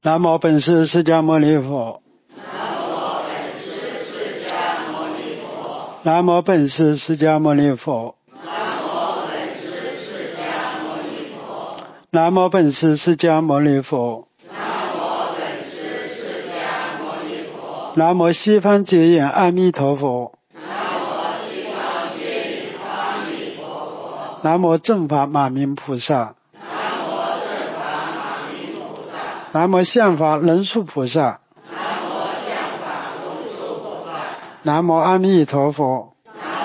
南无本师释迦牟尼佛。南无本师释迦牟尼佛。南无本师释迦牟尼佛。南无西方结缘阿弥陀佛。南无正法马明菩萨。南无相法人数菩萨。南无阿弥陀佛。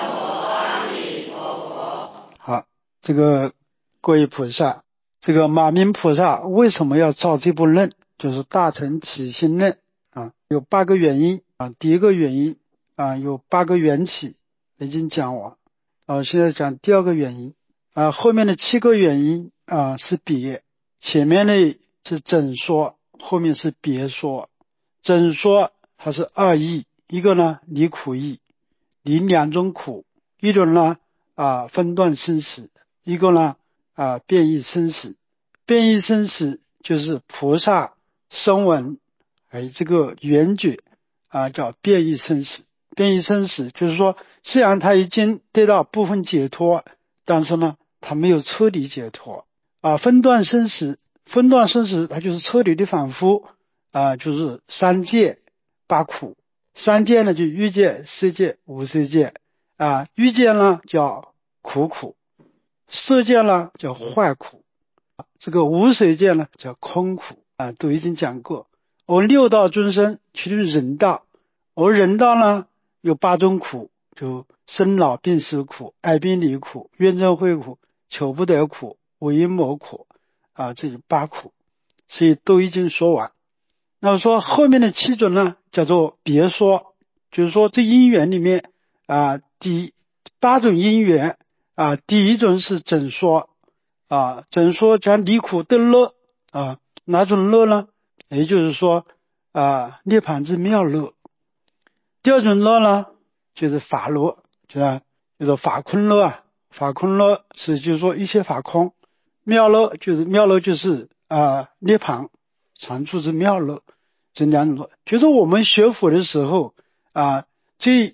好，这个各位菩萨，这个马明菩萨为什么要造这部论，就是大乘起心论啊，有8个原因啊。第一个原因啊，有8个缘起已经讲完啊，现在讲第二个原因啊，后面的7个原因啊是别，前面的是整说，后面是别说。整说它是2义，一个呢离苦义，离2种苦，一种呢分段生死，一个呢变异生死。变异生死就是菩萨声闻这个缘觉叫变异生死。变异生死就是说，虽然他已经得到部分解脱，但是呢他没有彻底解脱分段生死，分段生死它就是彻底的反复就是3界8苦。3界呢就欲界、色界、无色界欲界呢叫苦，色界呢叫坏苦，这个无色界呢叫空苦都已经讲过。而6道众生其中人道，而人道呢有8种苦，就生老病死苦、爱别离苦、怨憎会苦、求不得苦、为因魔苦这有8苦，所以都已经说完。那么说后面的7种呢叫做别说，就是说这因缘里面第8种因缘第一种是整说整说讲离苦得乐哪种乐呢？也就是说涅槃之妙乐。第二种乐呢就是法乐，就是法空乐法空乐是就是说一切法空，妙乐就是涅槃常住之妙乐。这2种乐，就是我们学佛的时候这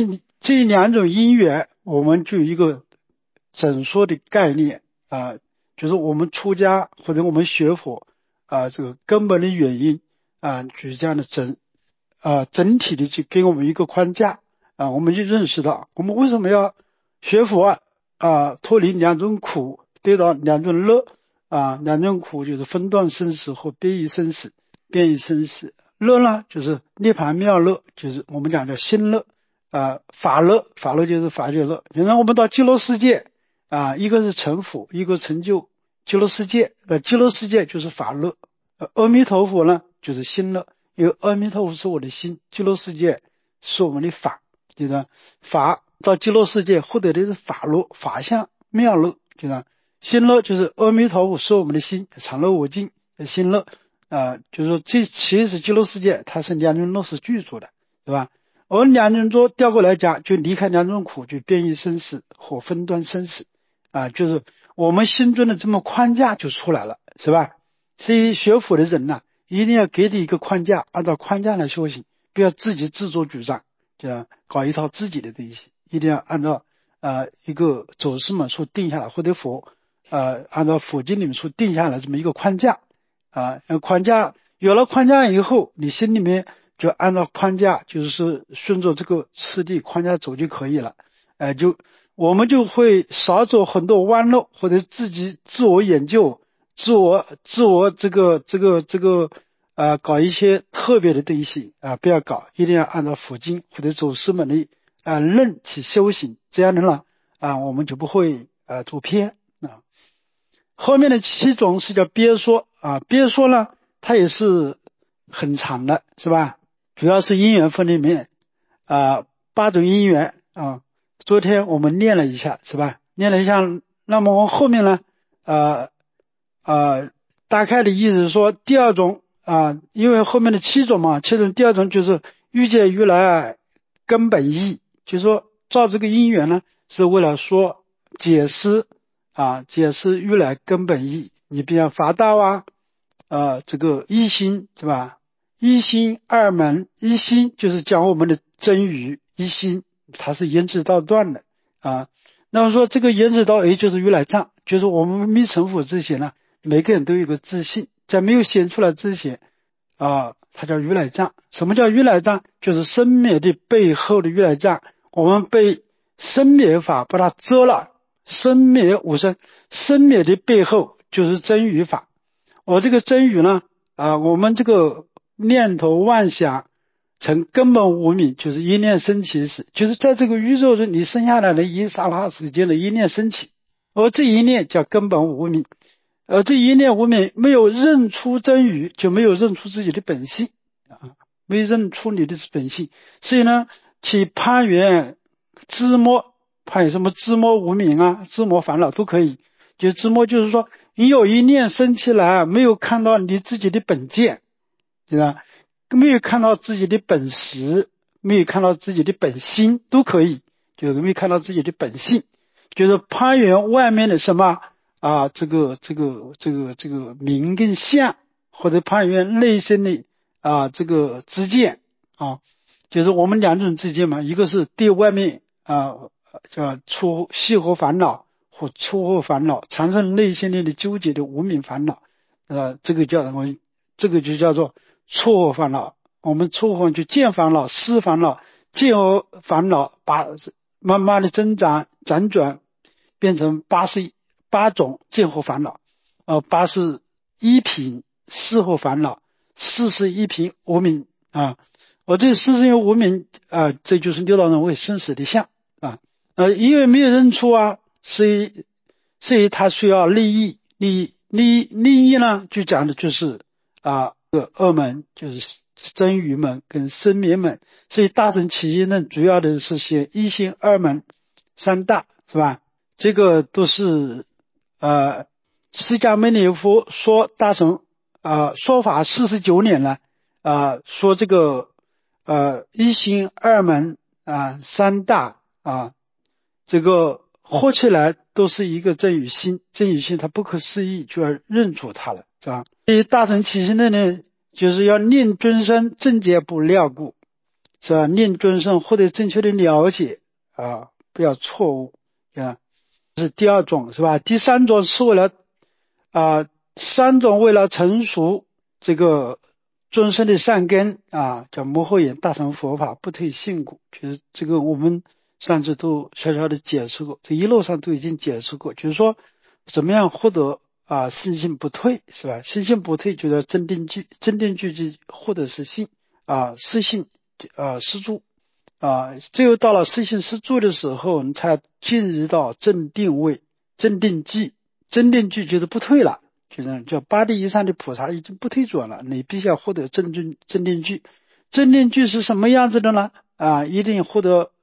2种因缘我们就有一个整说的概念就是我们出家或者我们学佛这个根本的原因就是这样的整体的去给我们一个框架我们就认识到我们为什么要学佛脱离2种苦，得到2种乐2种苦就是分段生死和变异生死。变异生死乐呢就是涅槃妙乐，就是我们讲叫心乐法乐就是法界乐。然后我们到极乐世界一个是成佛，一个成就极乐世界极乐世界就是法乐阿弥陀佛呢就是心乐，因为阿弥陀佛是我的心，极乐世界是我们的法，就是法到极乐世界获得的是法乐，法相妙乐，就是心乐就是阿弥陀佛是我们的心，常乐我净心乐就是说这其实极乐世界它是2种乐是具足的，对吧？而2种乐调过来讲，就离开2种苦，就变异生死或分段生死就是我们心中的这么框架就出来了，是吧？所以学佛的人一定要给你一个框架，按照框架来修行，不要自己自作主张，就搞一套自己的东西，一定要按照一个祖师们所定下来，或者佛按照佛经里面所定下来这么一个框架框架有了框架以后，你心里面就按照框架，就是顺着这个次第框架走就可以了我们就会少走很多弯路，或者自己自我研究自我这个搞一些特别的东西不要搞，一定要按照佛经或者祖师们的论去修行，这样的呢我们就不会走偏后面的7种是叫别说别说呢它也是很长的，是吧？主要是因缘分里面8种因缘昨天我们念了一下，是吧？念了一下，那么我后面呢大概的意思是说第2种因为后面的7种嘛，7种第2种就是欲界欲来根本义，就是说照这个因缘呢是为了说解释欲来根本义。你比如法道这个一心是吧？一心二门，一心就是讲我们的真语，一心它是言之道断的啊。那么说这个言之道 A 就是如来藏，就是我们没成佛之前呢，每个人都有个自信，在没有显出来之前它叫如来藏。什么叫如来藏？就是生灭的背后的如来藏，我们被生灭法把它遮了，生灭无生，生灭的背后就是真语法。我这个真语呢我们这个念头妄想成根本无明，就是一念生起时，就是在这个宇宙中你生下来的一刹那时间的一念生起，而这一念叫根本无明，而这一念无明没有认出真语，就没有认出自己的本性没有认出你的本性，所以呢去攀缘知摸，攀缘什么知摸无明知摸烦恼都可以，就知摸就是说你有一念生起来没有看到你自己的本见，对吧？没有看到自己的本实，没有看到自己的本心都可以，就是没有看到自己的本性，就是攀缘外面的什么这个名跟相，或者攀缘内心的这个知见就是我们两种知见嘛，一个是对外面叫细惑烦恼或粗惑烦恼产生内心里的纠结的无明烦恼这个叫什么？这个就叫做错惑烦恼。我们错惑就见烦恼、思烦恼、见而烦恼，慢慢的增长辗转变成88种见惑烦恼81品思惑烦恼，41品无明我这41无明这就是六道轮回生死的相因为没有认出所以他需要利益呢，就讲的就是二门，就是真语门跟生灭门，所以大乘起因论主要的是写一心二门三大是吧？这个都是释迦牟尼佛说大乘说法49年了说这个一心二门三大这个合起来都是一个真语心，真语心它不可思议，就要认出它了，是吧？所以大乘起心论呢，就是要念尊生正解不料故，是吧？念尊生获得正确的了解不要错误这是第二种，是吧？第三种是为了为了成熟这个尊生的善根叫摩诃眼大乘佛法不退信故，就是这个我们上次都小小的解释过，这一路上都已经解释过，就是说怎么样获得信心不退，是吧？信心不退就叫真定具，真定具就获得是信是信是住只有到了是信是住的时候，你才进入到正定位，正定具，真定具就是不退了，就是叫八地以上的菩萨已经不退转了，你必须要获得正定具。正定具是什么样子的呢？一定获得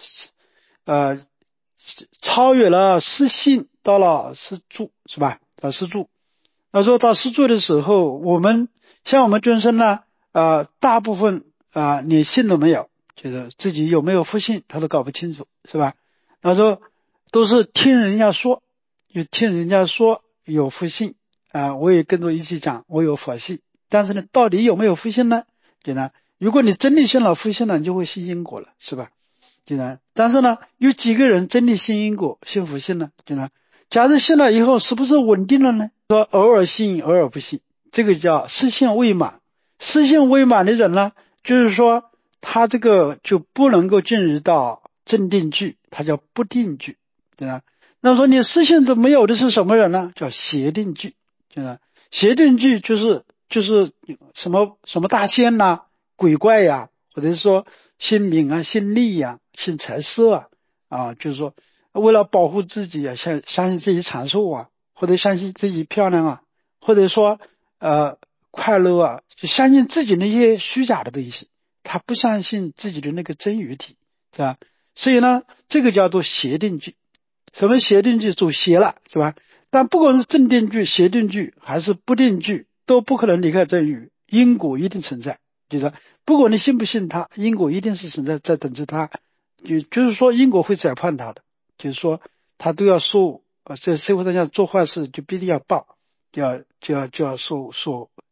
超越了实性，到了实住，是吧？到实住。那说到实住的时候，像我们众生呢大部分连信都没有，就是自己有没有佛性他都搞不清楚，是吧？他说都是听人家说，就听人家说有佛性我也跟着一起讲我有佛性，但是呢到底有没有佛性呢？就呢如果你真的信了佛性了，你就会信因果了，是吧？就呢但是呢有几个人真的信因果信佛性呢？就呢假如信了以后是不是稳定了呢？说偶尔信偶尔不信，这个叫实性未满。实性未满的人呢，就是说他这个就不能够进入到正定具，他叫不定具，对吧？那么说你实性都没有的是什么人呢？叫邪定具，对吧？邪定具就是什么大仙鬼怪或者是说信名信利信财色就是说为了保护自己相信自己长寿或者相信自己漂亮或者说快乐就相信自己那些虚假的东西，他不相信自己的那个真语体，是吧？所以呢这个叫做邪定具。什么邪定具？走邪了，是吧？但不管是正定具、邪定具还是不定具，都不可能离开真语，因果一定存在，就是不管你信不信他，因果一定是存在，在等着他，就是说因果会裁判他的，就是说他都要受在社会上要做坏事就必定要报，就要受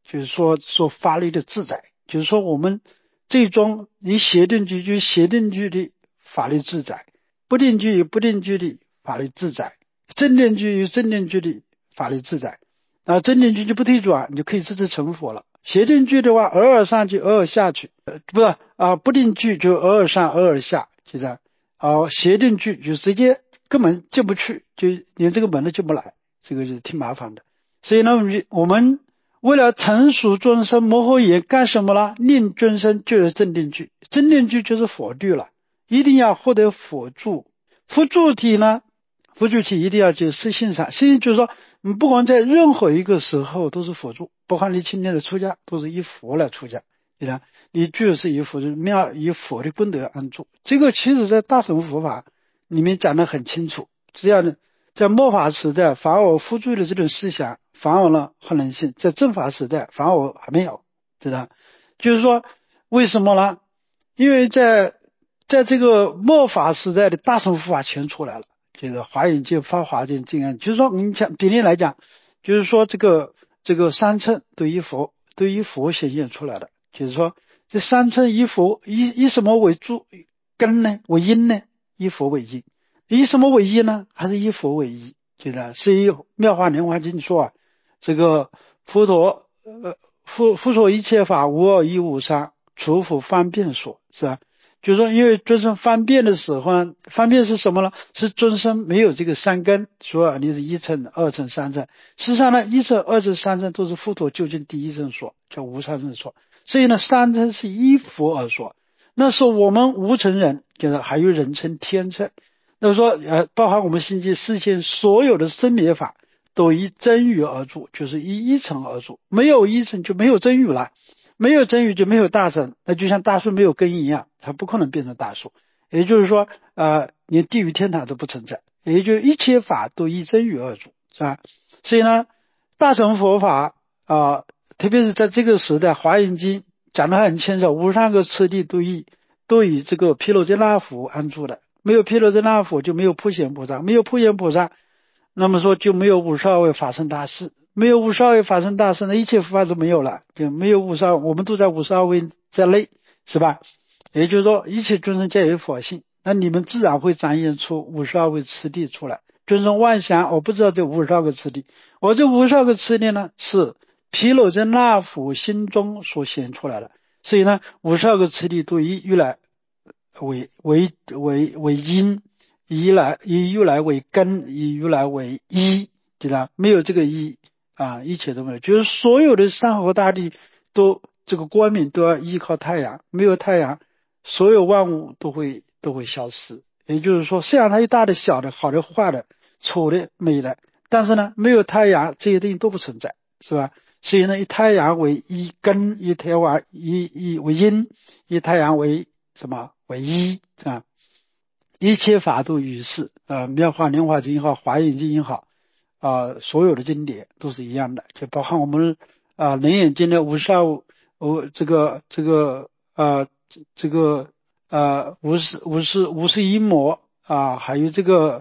就是说法律的自在，就是说我们最终以协定句就协定句的法律自在，不定句有不定句的法律自在，正定句有正定句的法律自在。正定句就不退转，你就可以直接成佛了。协定句的话，偶尔上去，偶尔下去，不定句就偶尔上，偶尔下，就这样。协定句就直接根本进不去，就连这个门都进不来，这个是挺麻烦的。所以呢，我们为了成熟众生摩诃言干什么了？令众生就是正定句，正定句就是佛句了，一定要获得佛助。佛助体呢？佛助体一定要就实性上，实性就是说，你不管在任何一个时候都是佛助，包括你今天的出家都是以佛来出家，对吧？你就是以佛以佛的功德安住。这个其实在大乘佛法里面讲得很清楚。只要在末法时代反而佛助的这种思想反而了可能性，在正法时代反而还没有，知道？就是说为什么呢？因为在这个末法时代的大乘佛法全出来了。就是华严经、法华经、净安，就是说，你讲比例来讲，就是说这个三乘都以佛显现出来的，就是说这三乘以佛以什么为主根呢？为因呢？以佛为因，以什么为因呢？还是以佛为因？就是是以妙法莲华经说这个佛陀佛说一切法无二一无三，除佛方便说，是吧？就是说因为众生方便的时候呢，方便是什么呢？是众生没有这个三根，说你是一乘、二乘、三乘。实际上呢，一乘、二乘、三乘都是佛陀究竟第一乘说，叫无上乘说。所以呢，三乘是依佛而说。那是我们无乘人，就是还有人称天乘。那么说包含我们心经世间所有的生灭法都以真语而住，就是以一乘而住，没有一乘就没有真语了。没有真语就没有大乘，那就像大树没有根一样，它不可能变成大树。也就是说连地狱天堂都不存在，也就是一切法都以真语而主，是吧？所以呢，大乘佛法特别是在这个时代，华严经讲得很清楚，无上个次第都以这个毗卢遮那佛安住的，没有毗卢遮那佛就没有普贤菩萨，没有普贤菩萨，那么说就没有五十二位法身大士，没有五十二位法身大士，那一切佛法都没有了，就没有我们都在52位在内，是吧？也就是说一切众生皆有佛性，那你们自然会展现出52位次第出来。众生妄想我不知道这52个次第，我这52个次第呢是毗卢遮那佛心中所显出来的，所以呢52个次第都以如来为因，以如来为根，以如来为依，对吧？没有这个依一切都没有，就是所有的山河大地都这个光明都要依靠太阳，没有太阳所有万物都会消失。也就是说虽然它有大的小的好的坏的丑的美的，但是呢没有太阳这些东西都不存在，是吧？所以呢以太阳为依根，以太阳为因，以太阳为什么为依啊？一切法度于是妙法莲华经也好，华严经也好所有的经典都是一样的，就包含我们楞严经的5251摩还有这个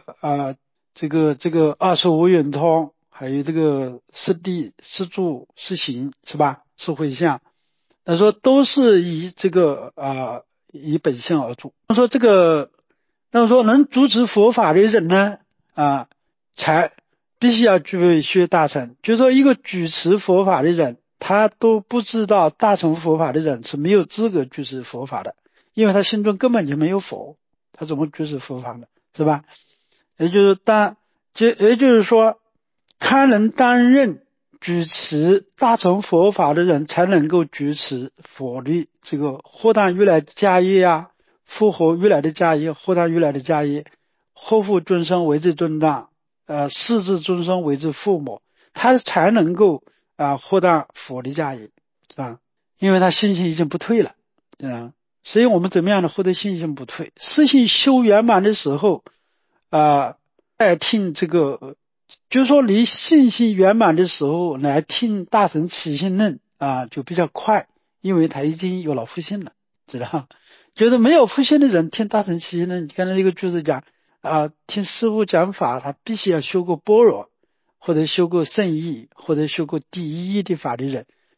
25圆通，还有这个四谛、四住、四行，是吧？四回向，他说都是以这个以本性而住。那么说能主持佛法的人呢才必须要具备学大乘。就是说一个主持佛法的人，他都不知道大乘佛法的人是没有资格主持佛法的，因为他心中根本就没有佛，他怎么主持佛法呢？是吧？也就是说他能担任主持大乘佛法的人才能够主持佛律，这个获当如来家业复活如来的家业，获当如来的家业，后复众生为之尊当世至众生为之父母，他才能够获当佛的家业，是吧？因为他信心已经不退了，所以我们怎么样的获得信心不退？四性修圆满的时候来听这个，就是说离信心圆满的时候来听大乘起信论就比较快，因为他已经有了福信了，知道？就是没有福信的人听大乘起信论，你看这个句子讲听师父讲法，他必须要修过般若，或者修过圣义，或者修过第一义的法的人，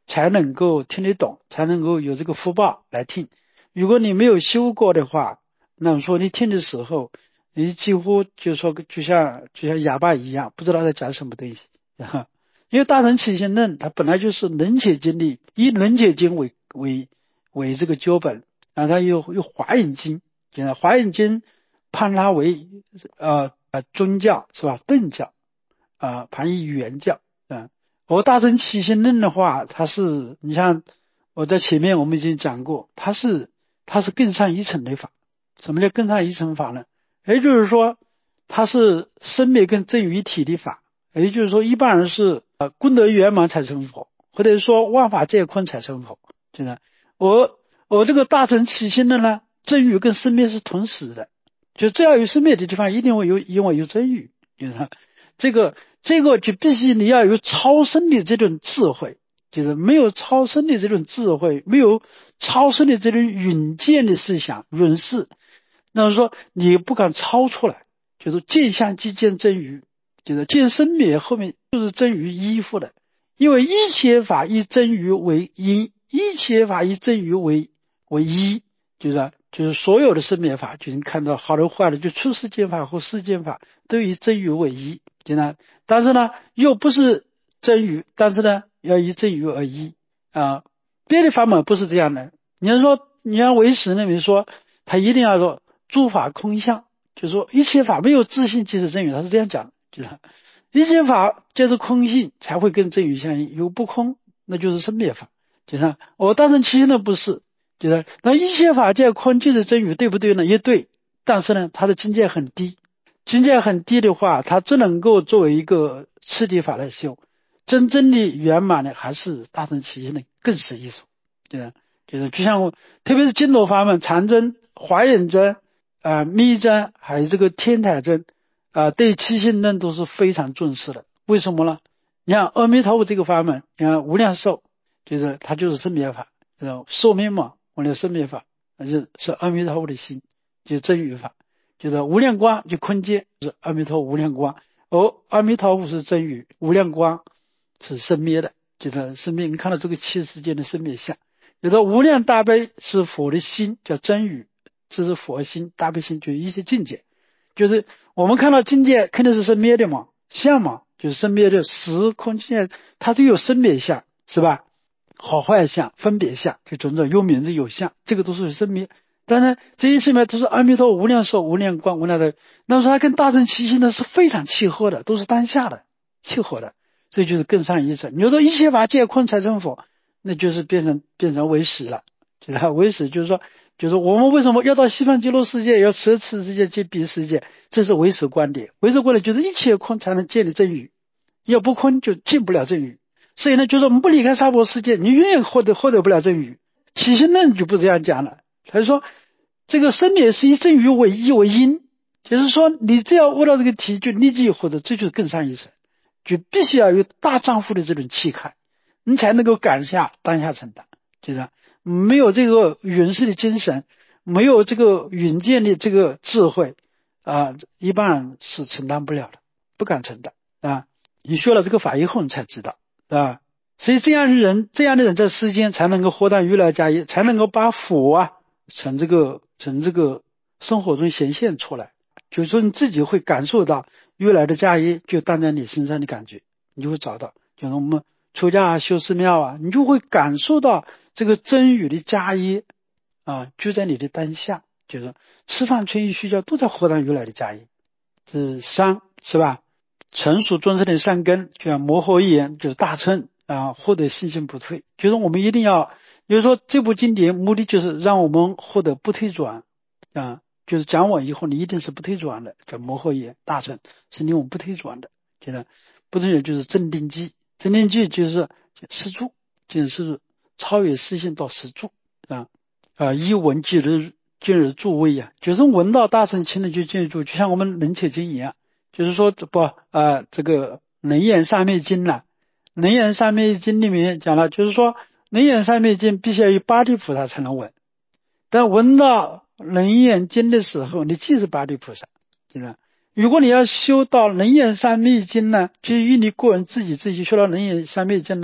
才能够听得懂，才能够有这个福报来听。如果你没有修过的话，那么说你听的时候，你几乎就说就像哑巴一样，不知道在讲什么东西啊。因为大乘起信论它本来就是能解经的，以能解经为这个教本，然后它有华严经，华严经判它为宗教是吧？顿教判以原教啊。我大乘起信论的话，它是你像我在前面我们已经讲过，它是更上一层的法。什么叫更上一层法呢？也就是说它是生灭跟真如一体的法，也就是说一般人是功德圆满才成佛，或者说万法皆空才成佛。就是我这个大乘起信论呢，真如跟生灭是同时的，就只要有生灭的地方一定会有真如。就是这个就必须你要有超生的这种智慧，就是没有超生的这种智慧，没有超生的这种远见的思想远视，那么说你不敢超出来，就是见相即见真如，就是见生灭后面就是真如依附的。因为一切法以真如为因，一切法以真如为依，就是所有的生灭法，就是你看到好的坏的，就出世间法和世间法都以真如为依，但是呢又不是真如，但是呢要以真如而依啊。别的法门不是这样的。你要说你像唯识认为说他一定要说诸法空相，就是说一切法没有自性即是真如，他是这样讲的，就是一切法就是空性才会跟真如相应，有不空那就是生灭法。就是我大乘起信论不是，就是那一切法界空就是真如，对不对呢？也对，但是呢它的境界很低，境界很低的话，它只能够作为一个次第法来修，真正的圆满的还是大乘起信论更是一种。就像特别是净土法门禅真、华严真密真还有这个天台真对起信论都是非常重视的。为什么呢？你看阿弥陀佛这个法门，你看无量寿就是它就是生灭法，寿命嘛，无量生灭法是阿弥陀佛的心，就是真如法。就是无量光就空界，是阿弥陀无量光，而阿弥陀佛是真如，无量光是生灭的，就是生灭。你看到这个七世间的生灭相，有的无量大悲是佛的心，叫真如，这是佛心，大悲心就是一些境界，就是我们看到境界肯定是生灭的嘛，相嘛就是生灭的时空境界，它都有生灭相，是吧？好坏相、分别相，就种种有名字有相，这个都是生灭。当然这一生灭都是阿弥陀无量寿、无量光、无量的，那么说它跟大乘起信呢是非常契合的，都是当下的契合的，所以就是更上一层。你说一切法皆空才成佛，那就是变成唯识了。就是唯识就是说我们为什么要到西方极乐世界，要舍此世界及彼世界，这是唯识观点。唯识观点就是一切空才能建立真如，要不空就进不了真如。所以呢就是我们不离开娑婆世界，你永远获得不了真如。起信论就不这样讲了，他说这个生灭是以真如为依为因，就是说你只要悟到这个题就立即获得，这就是更上一层，就必须要有大丈夫的这种气概，你才能够当下承担。就是没有这个云世的精神，没有这个远见的这个智慧一般人是承担不了的，不敢承担你学了这个法以后你才知道所以这样的人在世间才能够获得如来家业，才能够把佛从这个生活中显现出来，就是说你自己会感受到如来的家业就当在你身上的感觉，你就会找到，就是我们出家修寺庙你就会感受到这个真如的家业就在你的当下，就是吃饭穿衣睡觉都在获得如来的家业。这是三，是吧？成熟终身的善根，就像摩诃言就是大乘获得信心不退，就是我们一定要，就是说这部经典目的就是让我们获得不退转就是讲完以后你一定是不退转的，叫摩诃言大乘是令我们不退转的。就是不退转就是正定记，正定记就是实住，就是超越实性到实住一闻即日进入住位就是闻到大乘亲的就进入住，就像我们能切经一样，就是说这个能言三昧经能言三昧经里面讲了，就是说能言三昧经必须要有八地菩萨才能闻，但闻到能言经的时候你即是八地菩萨。如果你要修到能言三昧经呢，就以你个人自己修到能言三昧经呢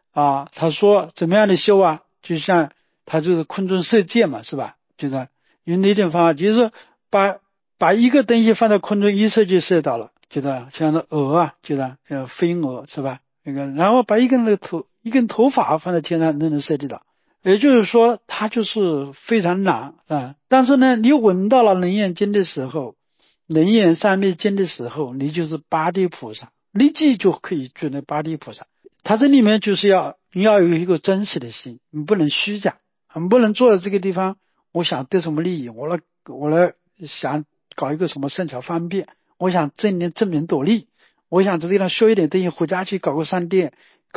他说怎么样的修啊？就像他就是空中射箭嘛，是吧？就是用那种方法，就是把一个东西放在空中一射就射到了，就是像那鹅啊，就是飞蛾是吧？然后把一根头发放在天上都能射得到。也就是说，它就是非常难啊。但是呢，你闻到了楞严经的时候，楞严三昧经的时候，你就是八地菩萨，立即就可以做那八地菩萨。它这里面就是你要有一个真实的心，你不能虚假，你不能坐在这个地方，我想得什么利益，我来想搞一个什么圣巧方便，我想争名夺利，我想在这地方修一点东西，回家去搞个商店，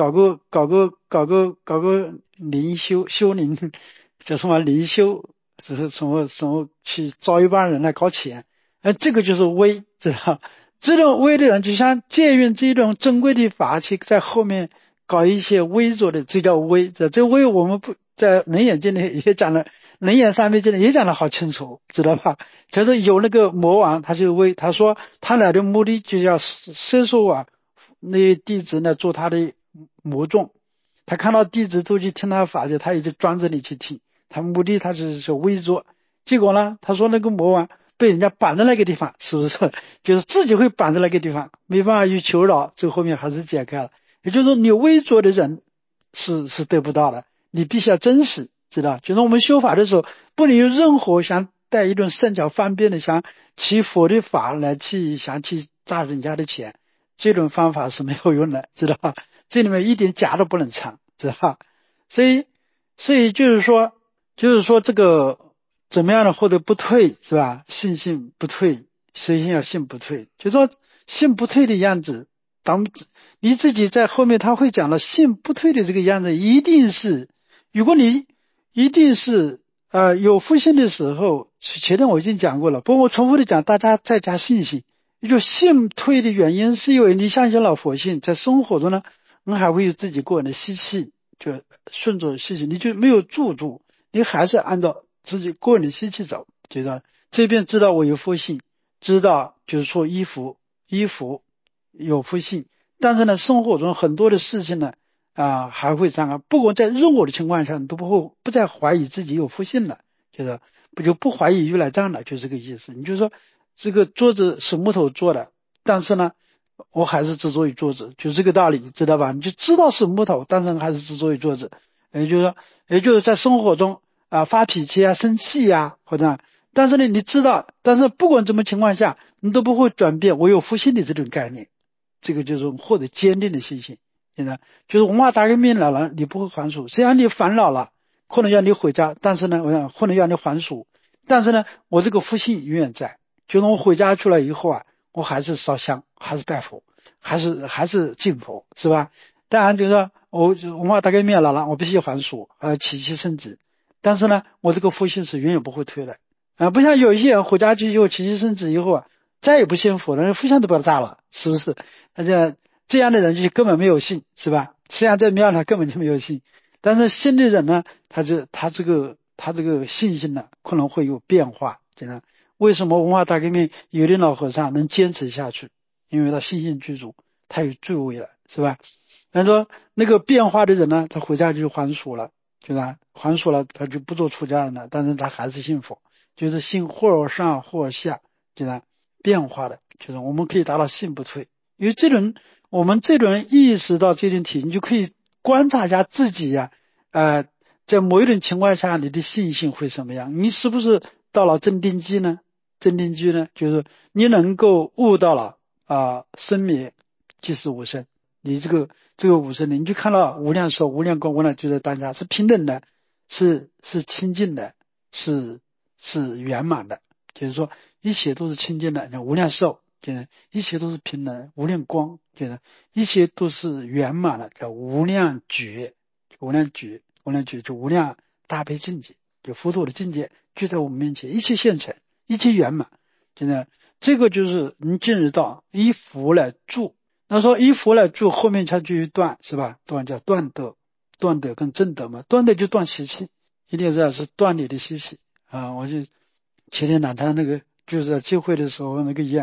搞个修灵，叫什么灵修，只是什么去招一帮人来搞钱，这个就是威，知道？这种威的人就像借用这种珍贵的法器在后面搞一些微弱的，这叫威。这威我们不在楞严经里也讲了，楞严三昧经里也讲得好清楚，知道吧？就是有那个魔王，他就威，他说他来的目的就要摄受那些弟子呢做他的魔众，他看到弟子都去听他法，他也就装着你去听，他目的他是微弱。结果呢，他说那个魔王被人家绑在那个地方，是不是？就是自己会绑在那个地方，没办法去求饶，最后面还是解开了。也就是说，你微弱的人是得不到的，你必须要真实，知道？就是我们修法的时候，不能用任何想带一种圣教方便的，想起佛的法来想去诈人家的钱，这种方法是没有用的，知道吧？这里面一点假都不能藏，知道吧？所以就是说这个怎么样的获得不退，是吧？信不退，首先要信不退，就说信不退的样子，你自己在后面他会讲了，信不退的这个样子一定是，如果你一定是有复信的时候，前面我已经讲过了，不过我重复的讲，大家再加信心。也就信退的原因是因为你相信了佛性，在生活中呢，你还会有自己个人的习气，就顺着习气，你就没有驻住，你还是按照自己个人的习气走，就是说这边知道我有佛性，知道就是说衣服有佛性，但是呢，生活中很多的事情呢，还会这样，不管在任何的情况下，你都不再怀疑自己有佛性了，就是不怀疑如来藏了，就这个意思。你就说这个桌子是木头做的，但是呢，我还是执着于桌子，就这个道理，知道吧？你就知道是木头，但是还是执着于桌子。也就是在生活中发脾气生气或者，但是呢，你知道，但是不管什么情况下，你都不会转变我有复性的这种概念，这个就是获得坚定的信心。现在就是文化大革命来了，你不会还俗，虽然你烦恼了，可能要你回家，但是呢，我想可能要你还俗，但是呢，我这个复性永远在。就是我回家出来以后我还是烧香，还是拜佛，还是敬佛，是吧？当然就是说我文化大革命来了，我必须还俗，起气升级。但是呢，我这个复性是永远不会退的不像有一些人回家去以后起气升级以后再也不信佛了，复相都把它炸了，是不是？而且这样的人就根本没有信，是吧？实际上在庙他根本就没有信，但是信的人呢，他这个信心呢可能会有变化，这样。为什么文化大革命有的老和尚能坚持下去？因为他信心具足，他有作为了，是吧？他说那个变化的人呢，他回家就还俗了，就是还俗了，他就不做出家人了，但是他还是信佛，就是信或上或下，就是变化的，就是我们可以达到信不退。因为我们这种人意识到这种体，你就可以观察一下自己在某一种情况下你的信心会什么样？你是不是到了正定期呢？正定期呢，就是你能够悟到了生灭即是无生，你这个无生的，你就看到无量寿、无量光、无量就在当下是平等的，是清净的，是圆满的。就是说一切都是清净的，像无量寿，就是一切都是平等，无量光，就是一切都是圆满的，叫无量觉，无量觉，无量觉就无量大悲境界，就佛陀的境界就在我们面前，一切现成，一切圆满。现在这个就是你进入到依佛来住，那说依佛来住，后面它就有断，是吧？断叫断德，断德跟正德嘛，断德就断习气，一定是断你的习气我就前天南坛那个就是在聚会的时候那个一样，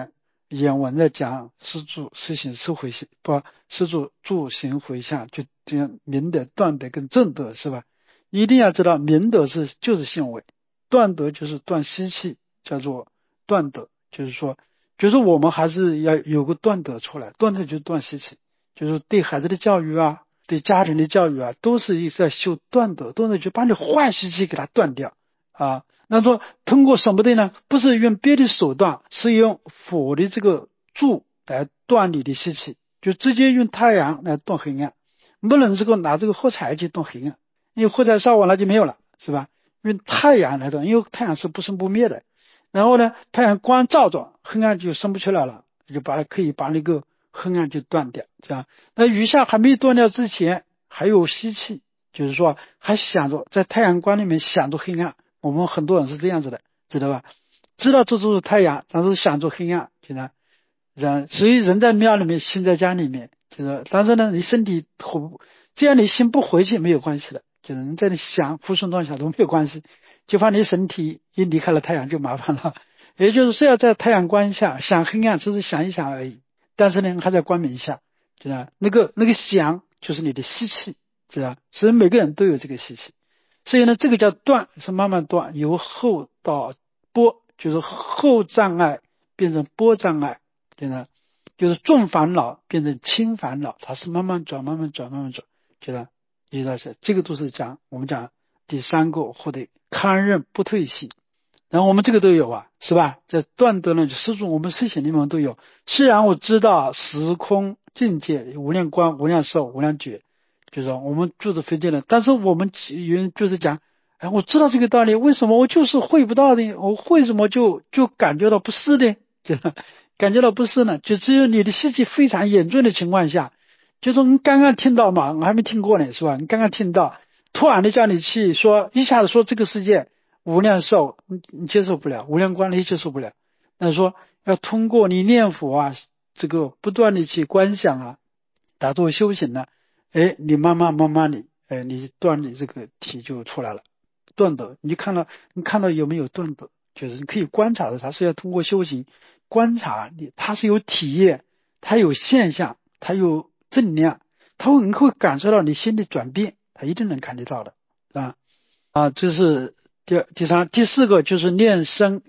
原文在讲施主施行施回向，不，施主住行回向，就这样明德、断德跟正德是吧？一定要知道明德就是行为，断德就是断习气，叫做断德，就是我们还是要有个断德出来，断德就是断习气，就是对孩子的教育啊，对家庭的教育啊，都是一直在修断德，断德就把你坏习气给它断掉啊。那说通过什么的呢？不是用别的手段，是用佛的这个助来断你的习气，就直接用太阳来断黑暗，不能拿这个火柴去断黑暗，因为火柴烧完了就没有了，是吧？用太阳来断，因为太阳是不生不灭的。然后呢，太阳光照着，黑暗就生不出来了，可以把那个黑暗就断掉，这样。那余下还没断掉之前，还有吸气，就是说还想着在太阳光里面想着黑暗。我们很多人是这样子的，知道吧？知道这就是太阳，但是想着黑暗，所以人在庙里面，心在家里面，但是呢，你身体这样你心不回去没有关系的，就是人在那想胡思乱想都没有关系，就怕你身体一离开了太阳就麻烦了。也就是说要在太阳光下想黑暗，只是想一想而已，但是呢还在光明下，那个想就是你的吸气，所以每个人都有这个吸气。所以呢，这个叫断，是慢慢断，由后到波，就是后障碍变成波障碍，就是重烦恼变成轻烦恼，它是慢慢转，慢慢转，慢慢转，这个都是我们讲第三个或者堪忍不退性。然后我们这个都有啊，是吧？在断德呢，就施主我们思想里面都有。虽然我知道时空境界无量光、无量寿、无量觉，就是说我们住着非见的，但是我们就是讲，我知道这个道理，为什么我就是会不到的？我为什么就感觉到不适呢？感觉到不适呢？就只有你的习气非常严重的情况下，就说你刚刚听到嘛，我还没听过呢，是吧？你刚刚听到，突然的叫你去说，一下子说这个世界无量寿，你接受不了；无量光你接受不了。那说要通过你念佛啊，这个不断的去观想啊，打坐修行呢，你慢慢的，你断的这个体就出来了，断德。你看到有没有断德？就是你可以观察的，它是要通过修行观察你，它是有体验，它有现象，它有正量，你会感受到你心的转变，它一定能看得到的，啊。这是第三，第四个就是念三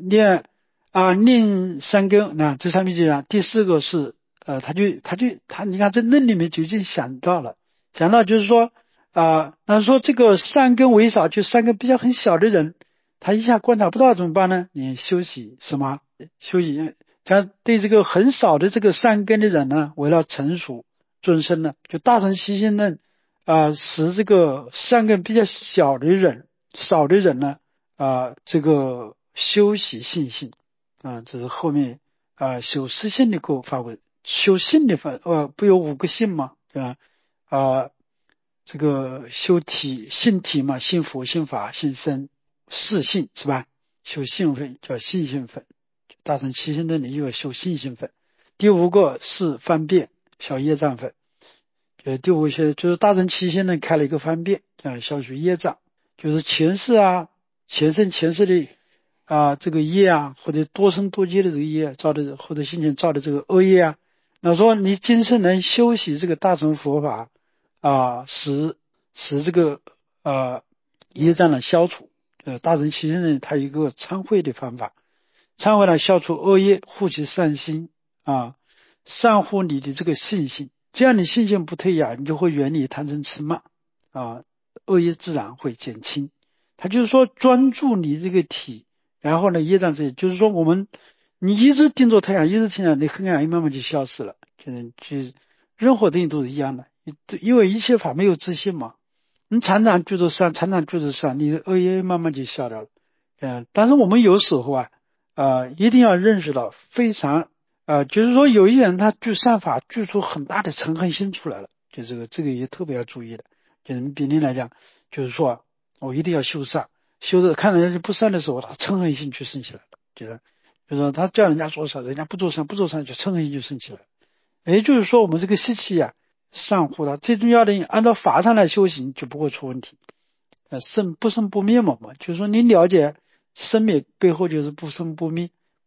根。那这上面就讲，第四个是你看这论里面就已经想到就是说那说这个三根为少，就三根比较很小的人，他一下观察不到怎么办呢？你休息什么？休息。他对这个很少的这个三根的人呢，为了成熟尊生呢，就大乘起信论使这个三根比较少的人呢，这个修习信心这是后面修实性的个法位，修性的不有5个性吗？对吧？这个修性体嘛，信佛、信法、信身，四性是吧？修性分叫信心分，大乘起信论里又有修信心分。第5个是方便小业障分。第5些就是大乘起信论开了一个方便，消除业障，就是前世前世的这个业或者多生多劫的这个业造的，或者先前造的这个恶业那说你今生能修习这个大乘佛法使这个业障的消除。大乘起信论它有一个忏悔的方法，忏悔来消除恶业，护其善心善护你的这个信心。这样你信心不退你就会远离贪嗔痴慢恶业自然会减轻。他就是说专注你这个体，然后呢业障这些，就是说你一直盯着太阳，一直盯着你黑暗慢慢就消失了。就是任何东西都是一样的，因为一切法没有自信嘛。你常常觉得善，你的恶业慢慢就消掉了。但是我们有时候一定要认识到非常就是说有一些人他具善法具出很大的嗔恨心出来了，就这个也特别要注意的。就是比例来讲，就是说我一定要修善，修的看人家不善的时候，他嗔恨心就生起来了。就是说他叫人家做善，人家不做善就嗔恨心就生起来了。也就是说我们这个习气善护他，最重要的按照法上来修行就不会出问题。不生不灭嘛，就是说你了解生灭背后就是不生不灭，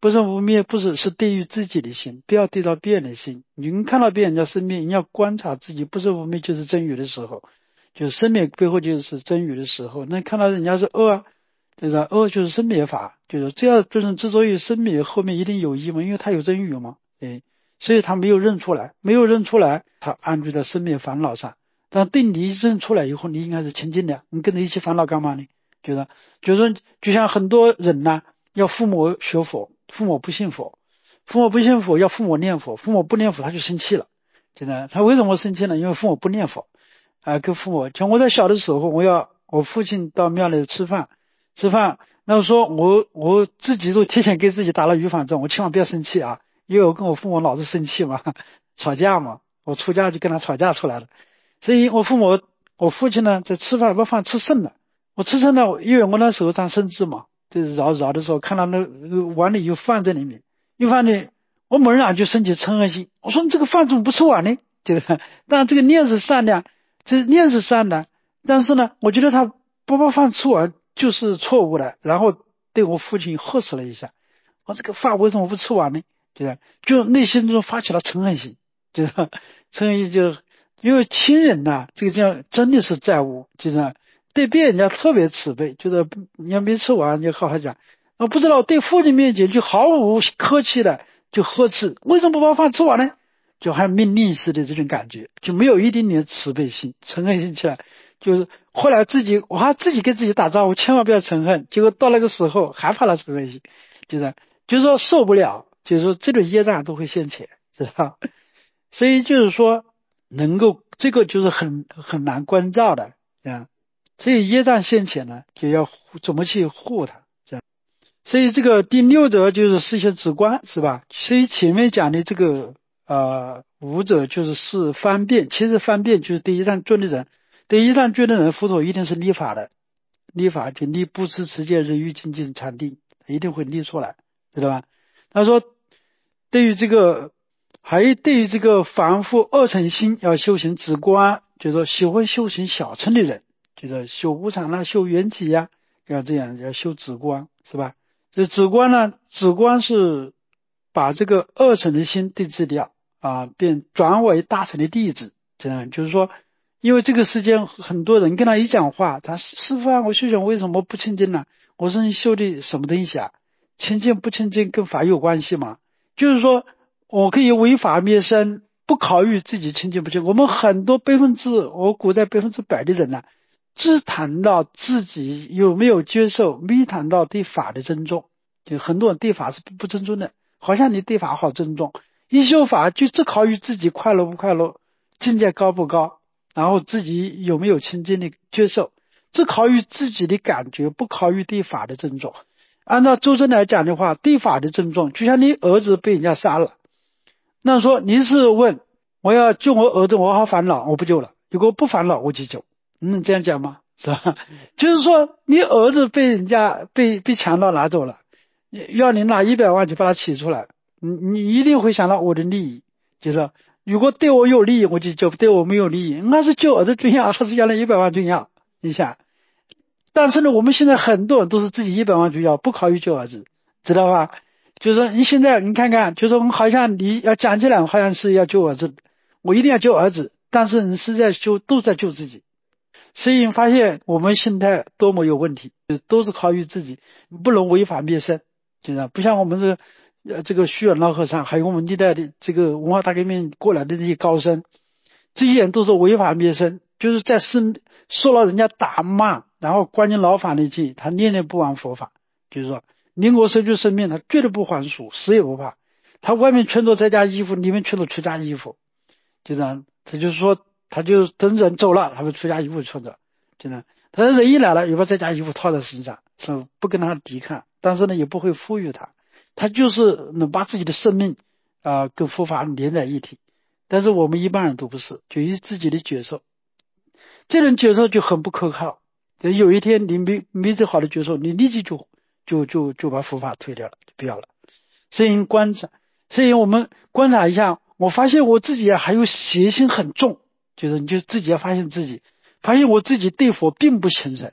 不胜无灭不是对于自己的心，不要对到别人的心。你们看到别人家生命，你要观察自己不胜无灭就是真语的时候，就是生灭背后就是真语的时候。那看到人家是恶啊，就是恶就是生灭法，就是这样，就是之所以生灭后面一定有一嘛，因为他有真语嘛，所以他没有认出来，他安住在生灭烦恼上。但对你认出来以后，你应该是清净的，你跟着一起烦恼干嘛呢？就是就像很多人呐，要父母学佛，父母不信佛，要父母念佛，父母不念佛他就生气了。他为什么生气呢？因为父母不念佛跟父母，像我在小的时候，我父亲到庙里吃饭，那说我自己都提前给自己打了预防针，我千万不要生气啊，因为我跟我父母老是生气嘛，吵架嘛，我出家就跟他吵架出来了。所以我父亲呢在吃饭把饭吃剩了，我吃剩了，因为我那时候当生智嘛，就是饶的时候看到那碗里有饭在里面，我猛然就升起嗔恨心，我说你这个饭怎么不吃完呢？当然这个念是善良，但是呢，我觉得他不把饭吃完就是错误的，然后对我父亲呵斥了一下，我这个饭为什么不吃完呢？就内心中发起了嗔恨心，嗔恨心因为亲人呐，这个叫真的是债务，对别人家特别慈悲，你要没吃完就好好讲，我不知道对父亲面前就毫无客气的就呵斥，为什么不把饭吃完呢？就还命令式的这种感觉，就没有一丁点慈悲心，嗔恨心起来，就是后来我还自己给自己打招呼，千万不要嗔恨，结果到那个时候还怕了嗔恨心，就是说受不了，就是说这种业障都会现前，知道？所以就是说能够这个就是很难关照的所以业障现前呢，就要怎么去护它所以这个第六则就是事先直观，是吧？所以前面讲的这个五者就是方便，其实方便就是对一旦尊的人，佛陀一定是立法的，立法就立布施持戒忍辱精进禅定，一定会立出来，知道吧？他说对于这个凡夫二乘心要修行直观，就是说喜欢修行小乘的人，就是修无常啦，修缘起呀，要这样要修直观，是吧？这直观呢，直观是把这个二乘的心对治掉便转为大乘的弟子，这样就是说，因为这个世间很多人跟他一讲话，他师父我修行为什么不清净呢？我说你修的什么东西啊？清净不清净跟法有关系吗？就是说我可以违法灭生，不考虑自己清净不清净。我们很多我估在100%的人呢，只谈到自己有没有接受，没谈到对法的尊重。就很多人对法是不尊重的，好像你对法好尊重，一修法就只考虑自己快乐不快乐，境界高不高，然后自己有没有清净的接受，只考虑自己的感觉，不考虑对法的尊重。按照周真来讲的话，对法的尊重，就像你儿子被人家杀了，那说你是问我要救我儿子，我好烦恼，我不救了，如果不烦恼我去救，能这样讲吗？是吧？就是说你儿子被人家被强盗拿走了，要你拿100万去把他取出来，你一定会想到我的利益，就是如果对我有利益我就救，对我没有利益，那是救儿子重要还是要那100万重要？你想，但是呢，我们现在很多人都是自己100万重要，不考虑救儿子，知道吧？就是说你现在你看看，就是我们好像你要讲起来好像是要救儿子，我一定要救儿子，但是你是都在救自己。所以你发现我们心态多么有问题，都是考虑自己，不能违法灭生，就是不像我们这个虚远老和尚，还有我们历代的这个文化大革命过来的这些高僧，这些人都是违法灭生，就是在受了人家打骂，然后关进牢房里去，他念念不忘佛法，就是说宁国失去生命，他绝对不还俗，死也不怕，他外面穿着在家衣服，里面穿着出家衣服，就这样，他就是说他就等人走了，他们出家衣服穿着，就这样，他人一来了，又把在家衣服套在身上，是不跟他抵抗，但是呢也不会赋予他，他就是能把自己的生命跟佛法连在一起。但是我们一般人都不是，就以自己的觉受，这种觉受就很不可靠。有一天你没这好的觉受，你立即就把佛法推掉了，就不要了。所以我们观察一下，我发现我自己还有邪心很重，就是你就自己要发现自己，发现我自己对佛并不虔诚，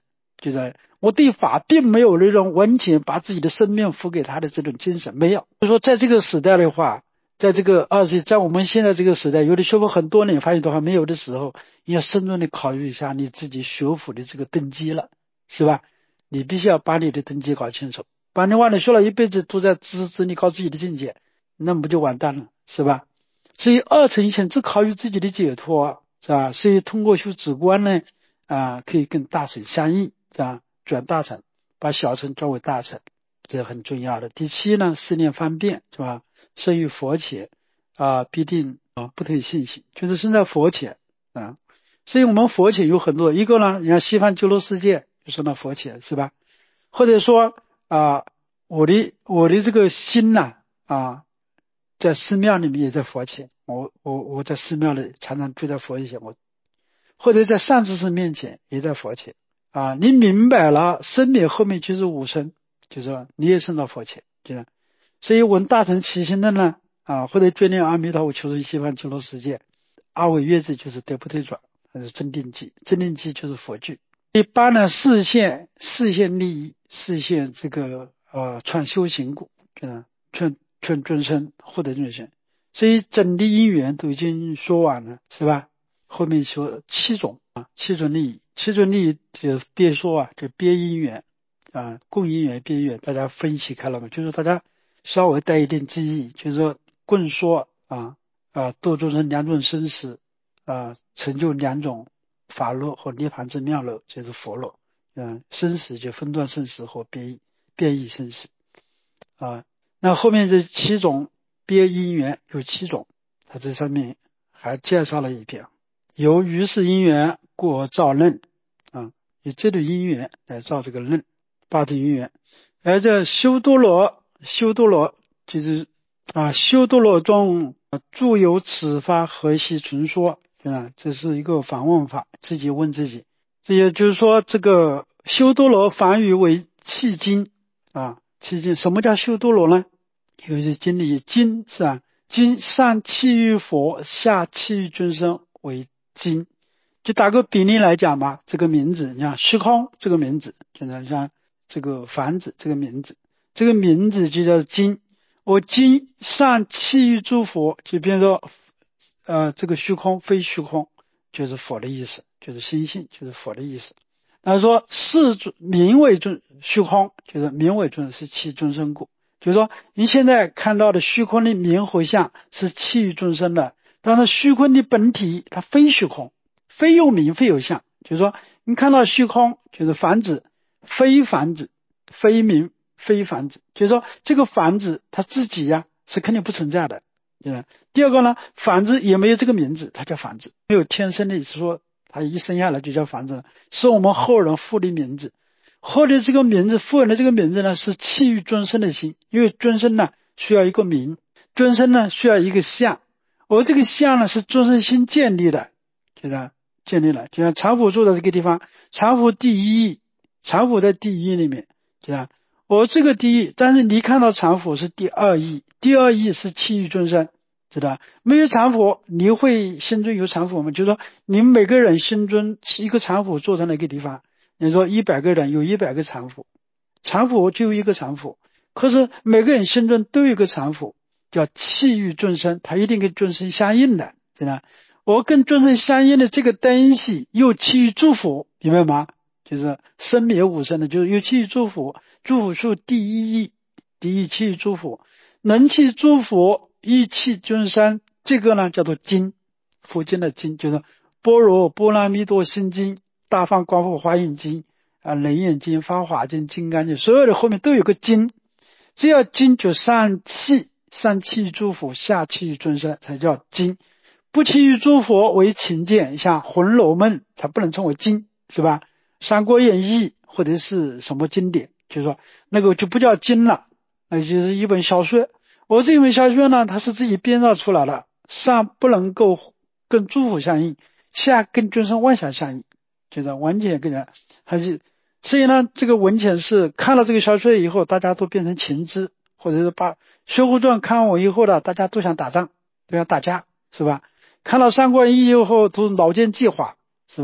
就是我对法并没有那种完全把自己的生命付给他的这种精神，没有。就说在这个时代的话，在这个在我们现在这个时代，有的学佛很多年发现都还没有的时候，你要慎重的考虑一下你自己学佛的这个根基了，是吧？你必须要把你的根基搞清楚，不然的话你学了一辈子都在指你搞自己的境界，那不就完蛋了，是吧？所以二乘前只考虑自己的解脱，是吧？所以通过修止观呢，可以跟大乘相应，是吧？转大乘，把小乘转为大乘，这是很重要的。第七呢，思念方便，是吧？生于佛前，必定不退信心，就是生在佛前啊。所以我们佛前有很多，一个呢，你看西方极乐世界就说那佛前，是吧？或者说我的这个心呢在寺庙里面也在佛前，我在寺庙里常常住在佛前，或者在善知识面前也在佛前你明白了生灭后面就是无生，就是说你也升到佛前，就是所以闻大乘起心的呢或者决念阿弥陀佛求生西方极乐世界，阿惟越致就是得不退转，那是真定记，真定记就是佛句。第八呢，示现利益，示现这个传修行果，劝众生获得众生，所以整体因缘都已经说完了，是吧？后面说七种利益，七种利益就别说就别因缘共因缘别因缘，大家分析开了嘛，就是大家稍微带一点记忆，就是说共说度众生两种生死成就两种法乐和涅槃之妙乐，就是佛乐生死就分段生死和变异生死那后面这七种别因缘有七种，他这上面还介绍了一遍，由于是因缘故造任以这类因缘来造这个任，八种因缘。而这修多罗就是修多罗中著有此法何系存说这是一个反问法，自己问自己。这也就是说这个修多罗梵语为契经契经。什么叫修多罗呢？有些经里经是吧？经上契于佛，下契于众生为经。就打个比例来讲嘛，这个名字，你看虚空这个名字，就像这个房子这个名字，这个名字就叫经。我经上契于诸佛，就比如说这个虚空非虚空就是佛的意思，就是心性就是佛的意思。他说是名为虚空，就是名为是契众生故，就是说你现在看到的虚空的名和相是契于众生的，但是虚空的本体它非虚空，非有名非有相，就是说你看到虚空就是房子，非房子，非名非房子，就是说这个房子它自己是肯定不存在的。第二个呢，房子也没有这个名字，它叫房子，没有天生的说他一生下来就叫房子，是我们后人赋的名字。后的这个名字，赋人的这个名字呢，是契于尊生的心，因为尊生呢需要一个名，尊生呢需要一个相，而这个相呢是尊生心建立的，建立了。就像常府住的这个地方，常府第一义，常府在第一义里面，我这个第一，但是你看到常府是第二义，第二义是契于尊生，知道没有常府，你会心中有常府吗？就是说你们每个人心中一个常府坐在那个地方，你说100个人有100个常府，常府就有一个常府，可是每个人心中都有一个常府，叫契于尊生，它一定跟尊生相应的，知道我跟尊生相应的这个东西又契于诸佛，明白吗？就是生灭无生的，就是又契于诸佛，诸佛是第一义，第一契于诸佛，能契诸佛一契尊生，这个呢叫做经，佛经的经，就是般若波罗蜜多心经、大放光复华严经楞严经、法华经、金刚经，所有的后面都有个经，只要经就上契于诸佛，下契于尊生，才叫经。不契于诸佛为情见，像红楼梦它不能称为经，是吧？三国演义或者是什么经典，就是说那个就不叫经了，那就是一本小说。我这本小说呢，它是自己编造出来的，上不能够跟诸佛相应，下跟尊生万象相应，就是完全跟人还是。所以呢，这个文浅是看了这个小说以后，大家都变成情知，或者是把《水浒传》看完以后呢，大家都想打仗，都想打架，是吧？看了《三国演义》以后，都脑筋计划，是吧？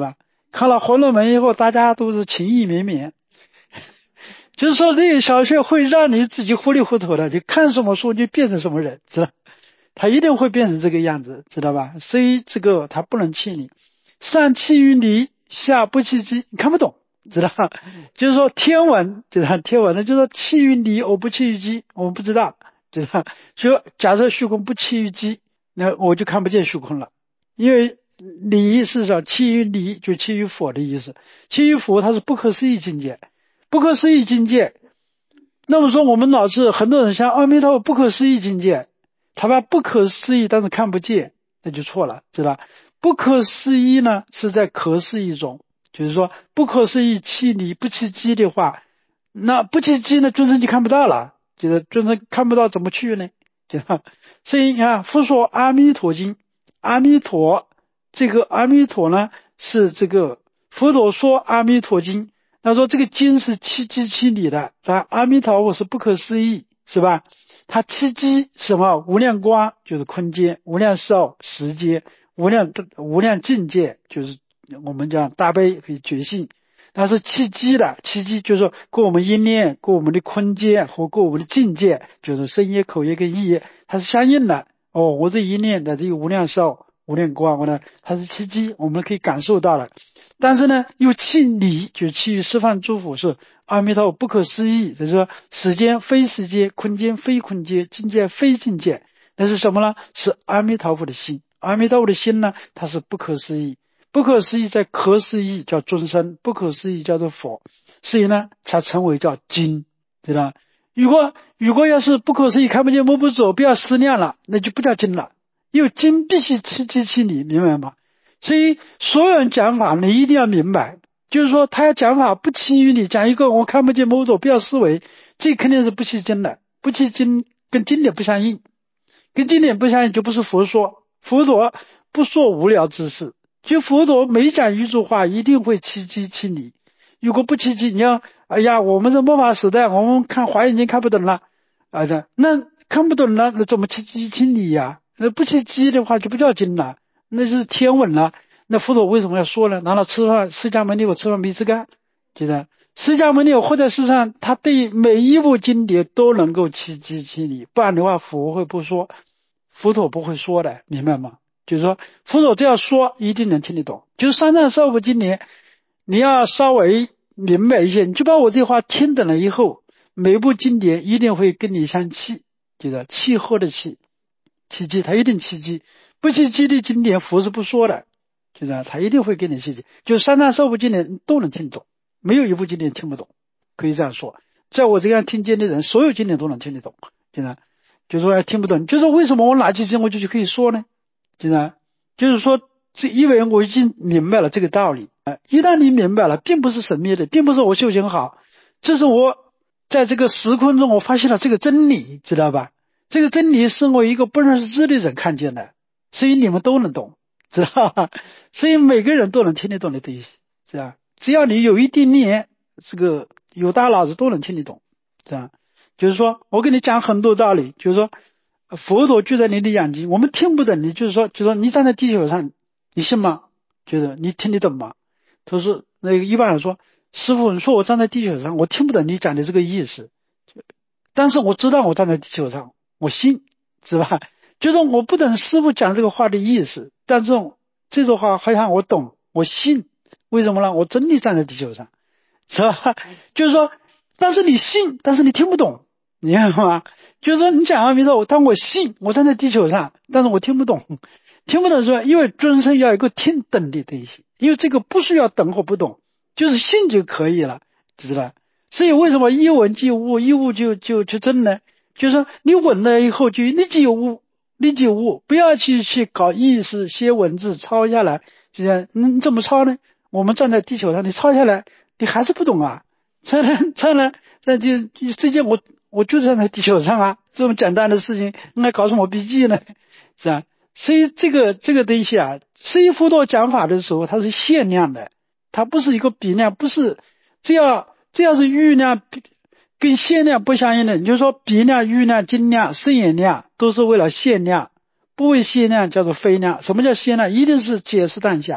看了《红楼梦》以后，大家都是情意绵绵。就是说那个小说会让你自己糊里糊涂的，就看什么书就变成什么人，知道？他一定会变成这个样子，知道吧？所以这个他不能欺你，上欺于离，下不欺己，你看不懂，知道？就是说天文，就是天文的，就是说欺于离而不欺于己，我们不知道，知道？所以假设虚空不欺于己，那我就看不见虚空了，因为离是说欺于离，就欺于佛的意思，欺于佛它是不可思议境界，不可思议境界。那么说我们老是很多人像阿弥陀佛不可思议境界，他把不可思议但是看不见，那就错了，知道？不可思议呢是在可思议中，就是说不可思议欺离不欺己的话，那不欺己呢众生就看不到了，就是众生看不到怎么去呢？知道？所以你看佛说阿弥陀经，阿弥陀这个阿弥陀呢是这个佛陀说阿弥陀经，他说这个经是欺己欺理的，但阿弥陀佛是不可思议，是吧？他欺己什么？无量光就是空间，无量寿时间，无量境界就是我们讲大悲可以觉性。它是欺己的，欺己就是说过我们一念，过我们的空间和过我们的境界，就是身业口业跟意业，它是相应的。哦，我这一念的这个无量寿无量光呢，它是欺己，我们可以感受到了。但是呢又弃理，就是弃于十方诸佛，是阿弥陀佛不可思议，就是说时间非时间，空间非空间，境界非境界，那是什么呢？是阿弥陀佛的心。阿弥陀佛的心呢，它是不可思议，不可思议在可思议叫众生，不可思议叫做佛，所以呢才称为叫经，知道？如果要是不可思议看不见摸不着，不要思量了，那就不叫经了，因为经必须弃己弃理，明白吗？所以所有人讲法你一定要明白，就是说他要讲法不欺于你，讲一个我看不见摸不着不要思维，这肯定是不欺经的，不欺经跟经典不相应，跟经典不相应就不是佛说，佛陀不说无聊之事，就佛陀每讲一句话一定会欺己欺理，如果不欺己，你要哎呀我们是末法时代，我们看华严经看不懂了那看不懂了，那怎么欺己欺理呀？那不欺己的话就不叫经了，那是天文了。那佛陀为什么要说呢？难道吃饭释迦牟尼我吃饭没吃干？就是释迦牟尼活在世上，他对每一部经典都能够欺己欺理，不然的话佛会不说，佛陀不会说的，明白吗？就是说佛陀这样说一定能听得懂，就是三藏十二部经典你要稍微明白一些，你就把我这话听懂了以后，每部经典一定会跟你相契，就是契合的契，契机他一定契机，不契机的经典佛是不说的，就是他一定会跟你契机，就三藏十二部经典都能听懂，没有一部经典听不懂，可以这样说，在我这样听经的人所有经典都能听得懂，就是说听不懂，就是为什么我哪几经我就可以说呢？就是说这因为我已经明白了这个道理，一旦你明白了，并不是神秘的，并不是我修行好，这是我在这个时空中我发现了这个真理，知道吧？这个真理是我一个不认识字的人看见的，所以你们都能懂，知道吧？所以每个人都能听得懂的东西，这样只要你有一定念，这个有大脑子都能听得懂，这样就是说我跟你讲很多道理，就是说佛陀就在你的眼睛，我们听不懂，你就是说你站在地球上，你信吗？就是你听得懂吗？他说那个一般人说，师父你说我站在地球上，我听不懂你讲的这个意思，但是我知道我站在地球上，我信，是吧？就是我不懂师父讲这个话的意思，但是这句话好像我懂，我信，为什么呢？我真的站在地球上，是吧？就是说，但是你信，但是你听不懂，你明白吗？就是说你讲阿弥陀佛，但我信，我站在地球上，但是我听不懂，听不懂是吧？因为尊生要有一个听懂的东西，因为这个不需要懂或不懂，就是信就可以了，知道吧？所以为什么一闻即悟，一悟就真呢？就是说你闻了以后就立即有悟，立即有悟，不要去搞意识，写文字抄下来，就这样，你怎么抄呢？我们站在地球上，你抄下来，你还是不懂啊？抄了，那就这件我就站在地球上啊，这么简单的事情，那搞什么笔记呢？是吧？所以这个东西啊，所以佛陀讲法的时候，它是限量的，它不是一个比量，不是这样是预量跟限量不相应的。你就说比量、预量、精量、圣言量都是为了限量，不为限量叫做非量。什么叫限量？一定是解释当下，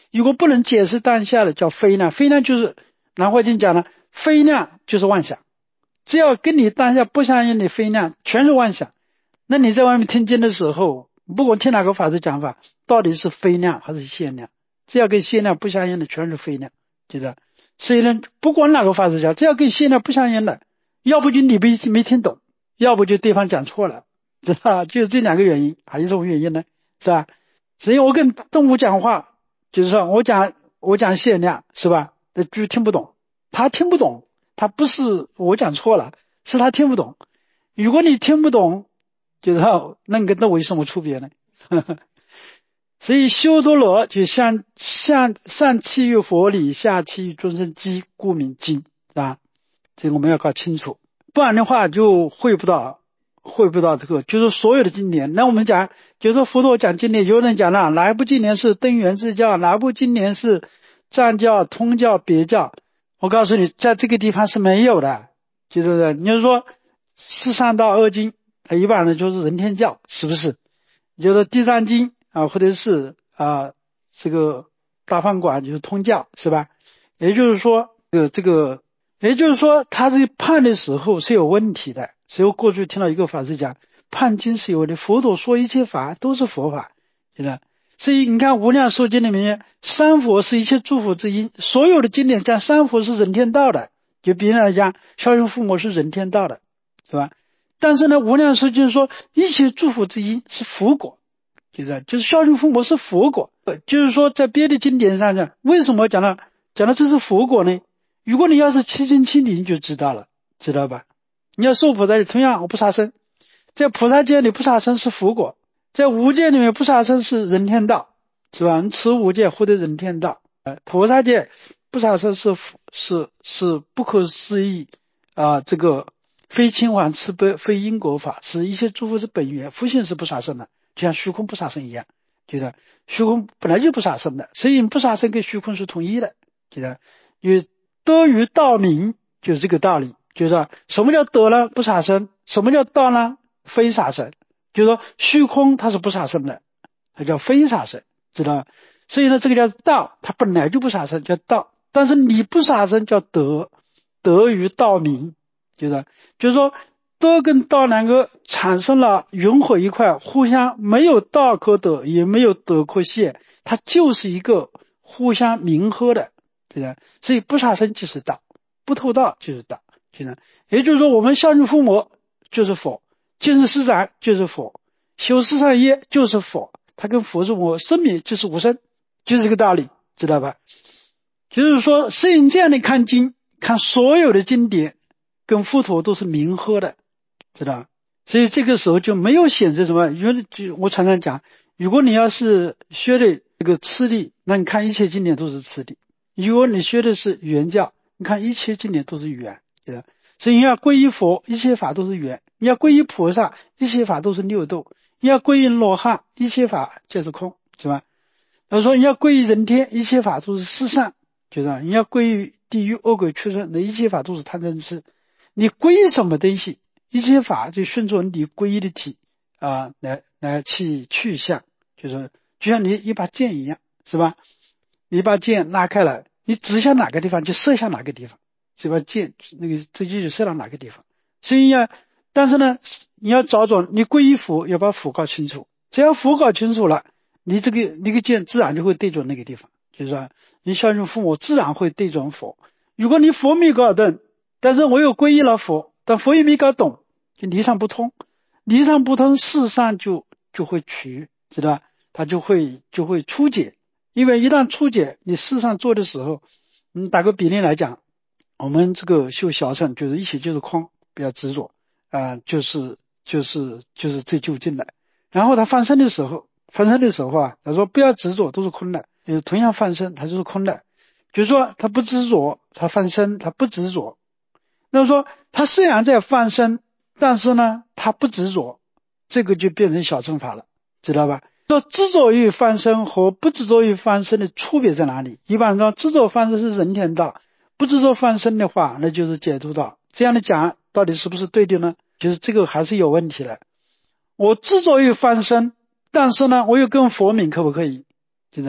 如果不能解释当下的叫非量，非量就是南怀瑾讲的，非量就是妄想，只要跟你当下不相应的非量全是妄想。那你在外面听经的时候，不管听哪个法师讲法，到底是非量还是限量，只要跟限量不相应的全是非量，就这样。所以呢，不管哪个法师讲，只要跟限量不相应的，要不就你没听懂，要不就对方讲错了，知道吧？就是这两个原因，还有什么原因呢？是吧？所以我跟动物讲话，就是说我讲限量，是吧？这句听不懂，他听不懂，他不是我讲错了，是他听不懂。如果你听不懂，就知道那跟动物有什么区别呢？所以修多罗就上契于佛理，下契于众生机，故名经，是吧？这个我们要搞清楚，不然的话就会不到这个，就是所有的经典。那我们讲，就是说佛陀讲经典，有人讲了哪一部经典是登元智教，哪一部经典是藏教、通教、别教，我告诉你，在这个地方是没有的，就是你就说四善道二经，一般呢就是人天教，是不是？就是地藏经啊，或者是这个大梵馆就是通教，是吧？也就是说也就是说他这判的时候是有问题的。所以我过去听到一个法师讲，判经是有的，佛陀说一切法都是佛法，是吧？所以你看无量寿经里面，三佛是一切诸佛之因，所有的经典讲三佛是人天道的，就比如来讲孝顺父母是人天道的，是吧？但是呢，无量寿经说一切诸佛之因是佛果，就是孝顺父母是佛果。就是说在别的经典上讲，为什么讲了这是佛果呢？如果你要是七经七理你就知道了，知道吧？你要受菩萨，同样我不杀生，在菩萨界里不杀生是佛果，在无界里面不杀生是人天道，是吧？你持无戒获得人天道，菩萨界不杀生是不可思议这个非侵还慈悲，非因果法，是一切诸佛之本源，佛性是不杀生的，就像虚空不杀生一样，就是虚空本来就不杀生的，所以不杀生跟虚空是统一的，就是因为得于道明，就是这个道理。就是说什么叫得呢？不杀生。什么叫道呢？非杀生。就是说虚空它是不杀生的，它叫非杀生，知道吗？所以呢，这个叫道，它本来就不杀生，叫道。但是你不杀生叫得，得于道明，就是说得跟道两个产生了融合一块，互相没有道可得，也没有得可现，它就是一个互相冥合的，对吧？所以不杀生就是道，不偷盗就是道。也就是说我们孝顺父母就是佛，敬事师长就是佛，修四善业就是佛，他跟佛是我生命就是无生，就是这个道理，知道吧？就是说摄影这样的看经，看所有的经典跟佛陀都是冥合的，知道吧？所以这个时候就没有显示什么，我常常讲，如果你要是学的这个次第，那你看一切经典都是次第；如果你学的是原教，你看一切经典都是缘，所以你要皈依佛，一切法都是缘；你要皈依菩萨，一切法都是六度；你要皈依罗汉，一切法就是空，是吧？他说你要皈依人天，一切法都是世上，就是你要皈依地狱恶鬼畜生，那一切法都是贪嗔痴。你皈依什么东西，一切法就顺着你皈依的体来去向，就是就像你一把剑一样，是吧？你把剑拉开了，你指向哪个地方就射向哪个地方，这把剑这就射到哪个地方。所以但是呢，你要找准你皈依佛，要把佛搞清楚，只要佛搞清楚了，你这个剑自然就会对准那个地方，就是说你孝顺父母自然会对准佛。如果你佛没搞懂，但是我又皈依了佛，但佛也没搞懂，就理上不通，理上不通，事上就会取，知道吧？它就会出解。因为一旦出解，你事上做的时候，打个比例来讲，我们这个修小乘就是一切就是空，不要执着就是最究竟的。然后他放生的时候他说不要执着，都是空的。同样放生，它就是空的。就是说他不执着，他放生，他不执着。那么说他虽然在放生，但是呢他不执着，这个就变成小乘法了，知道吧？说执着于放生和不执着于放生的区别在哪里？一般说执着放生是人天道，不执着放生的话那就是解脱道。这样的讲到底是不是对的呢？就是这个还是有问题的。我执着于放生，但是呢我又跟佛名可不可以？就是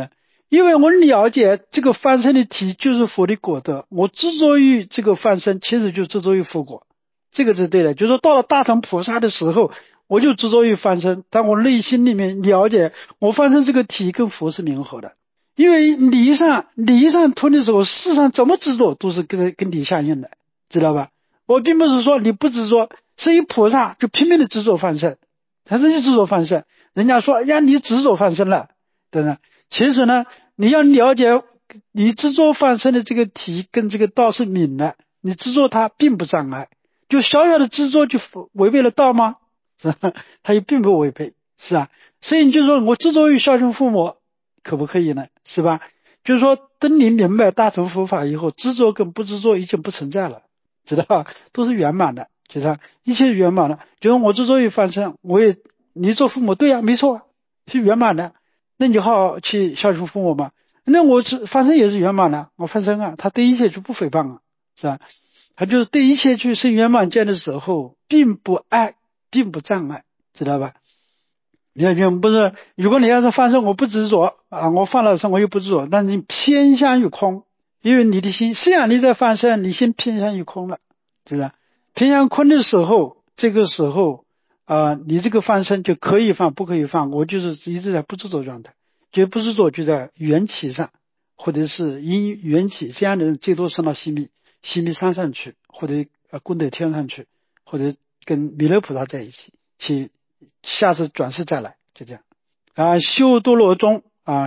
因为我了解这个翻身的体就是佛的果德，我执着于这个翻身，其实就执着于佛果，这个是对的。就是说到了大乘菩萨的时候，我就执着于翻身，但我内心里面了解，我翻身这个体跟佛是冥合的。因为理上吞的时候，事实上怎么执着都是跟理相应的，知道吧？我并不是说你不执着，是一菩萨就拼命的执着翻身，他是一执着翻身，人家说呀你执着翻身了，对吧？其实呢，你要了解你执着翻身的这个体跟这个道是泯的，你执着它并不障碍，就小小的执着就违背了道吗？是吧？它也并不违背，是啊。所以你就说我执着于孝顺父母，可不可以呢？是吧？就是说，等你明白大乘佛法以后，执着跟不执着已经不存在了，知道吧？都是圆满的，就是一切是圆满的。就是我执着于翻身，你做父母对啊，没错，是圆满的。那你就好好去孝顺父母嘛。那我翻身也是圆满的，我翻身啊，他对一切就不诽谤啊，是吧？他就是对一切去生圆满见的时候，并不爱，并不障碍，知道吧？你看，不是，如果你要是翻身，我不执着啊，我放了身我又不执着，但是你偏向于空，因为你的心，实际上你在翻身，你心偏向于空了，是不是？偏向空的时候，这个时候你这个翻身就可以放，不可以放，我就是一直在不执着状态，就不执着就在缘起上，或者是因缘起，这样的人最多升到西密山上去，或者功德天上去，或者跟弥勒菩萨在一起去。下次转世再来，就这样修多罗宗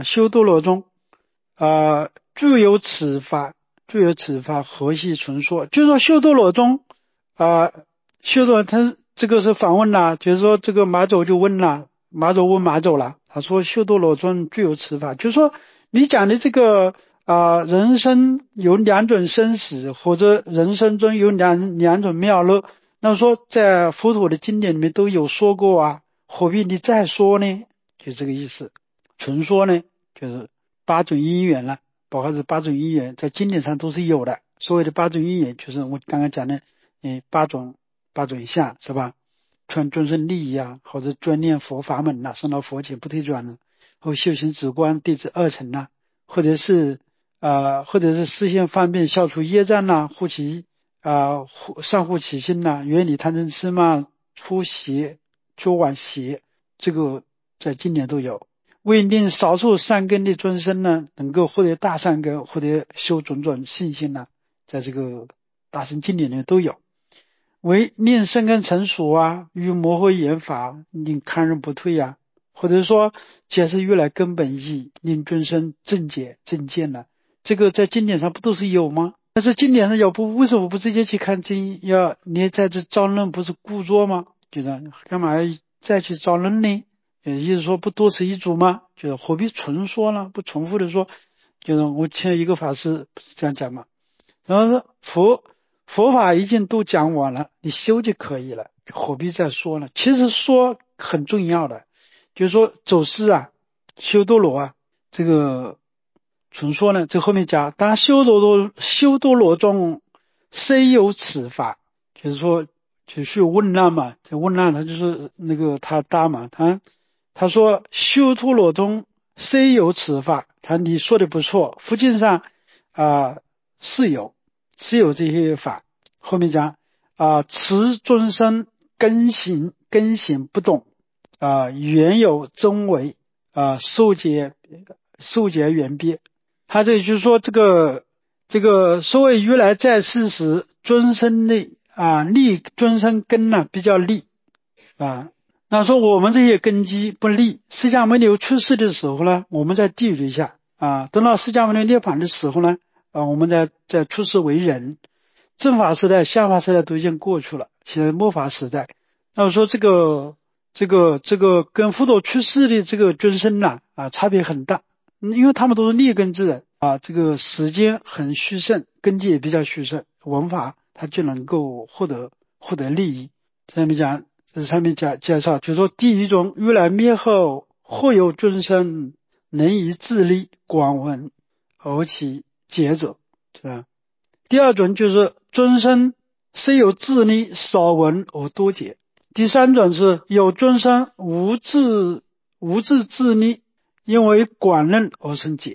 具有此法，何系存说？就是说修多罗宗修多他这个是反问啦，就是说这个马祖就问啦，马祖问马祖了，他说修多罗宗具有此法，就是说你讲的这个人生有两种生死，或者人生中有两种妙乐。那么说在佛陀的经典里面都有说过啊，何必你再说呢？就这个意思。纯说呢，就是八种因缘了，包括是八种因缘，在经典上都是有的。所谓的八种因缘，就是我刚刚讲的，八种相是吧？劝众生利益啊，或者专念佛法门呐，升到佛前不退转了，或修行止观、弟子二乘呐，或者是实现方便消除业障呐，善护其心呐，远离贪嗔痴慢，除往邪，这个在经典都有。为令少数善根的众生呢，能够获得大善根，或者修种种信心呢，在这个大乘经典里面都有。为令生根成熟啊，与摩诃言法，令堪忍不退啊，或者说解释如来根本义，令众生正解正见呢，这个在经典上不都是有吗？但是经典上为什么不直接去看经？你在这招论不是故作吗？就是干嘛再去招论呢？意思说不多此一举吗？就是何必重说呢？不重复的说，就是我听一个法师不是这样讲嘛，然后说佛法已经都讲完了，你修就可以了，何必再说呢？其实说很重要的，就是说走失啊，修多罗啊，这个重说呢，这后面讲，当修多罗中虽有此法，就是说就是问难嘛，这问难他就是那个他答嘛，他说修多罗中虽有此法，你说的不错，佛经上是有这些法。后面讲此众生根行不动原有真为受解缘别。他这就是说这个所谓如来在世时尊生的尊生根呢比较利那说我们这些根基不利，释迦牟尼出世的时候呢，我们在地狱下等到释迦牟尼涅槃的时候呢我们在出世为人，正法时代、相法时代都已经过去了，现在末法时代。那我说这个跟佛陀出世的这个尊生差别很大，因为他们都是劣根之人这个时间很虚盛，根基也比较虚盛，文法他就能够获得利益。这上面介绍，就是说第一种，如来灭后，或有尊生能以自利广闻而其解者，是吧？第二种就是尊生虽有自利，少闻而多解。第三种是有尊生无自利，因为广论而生解。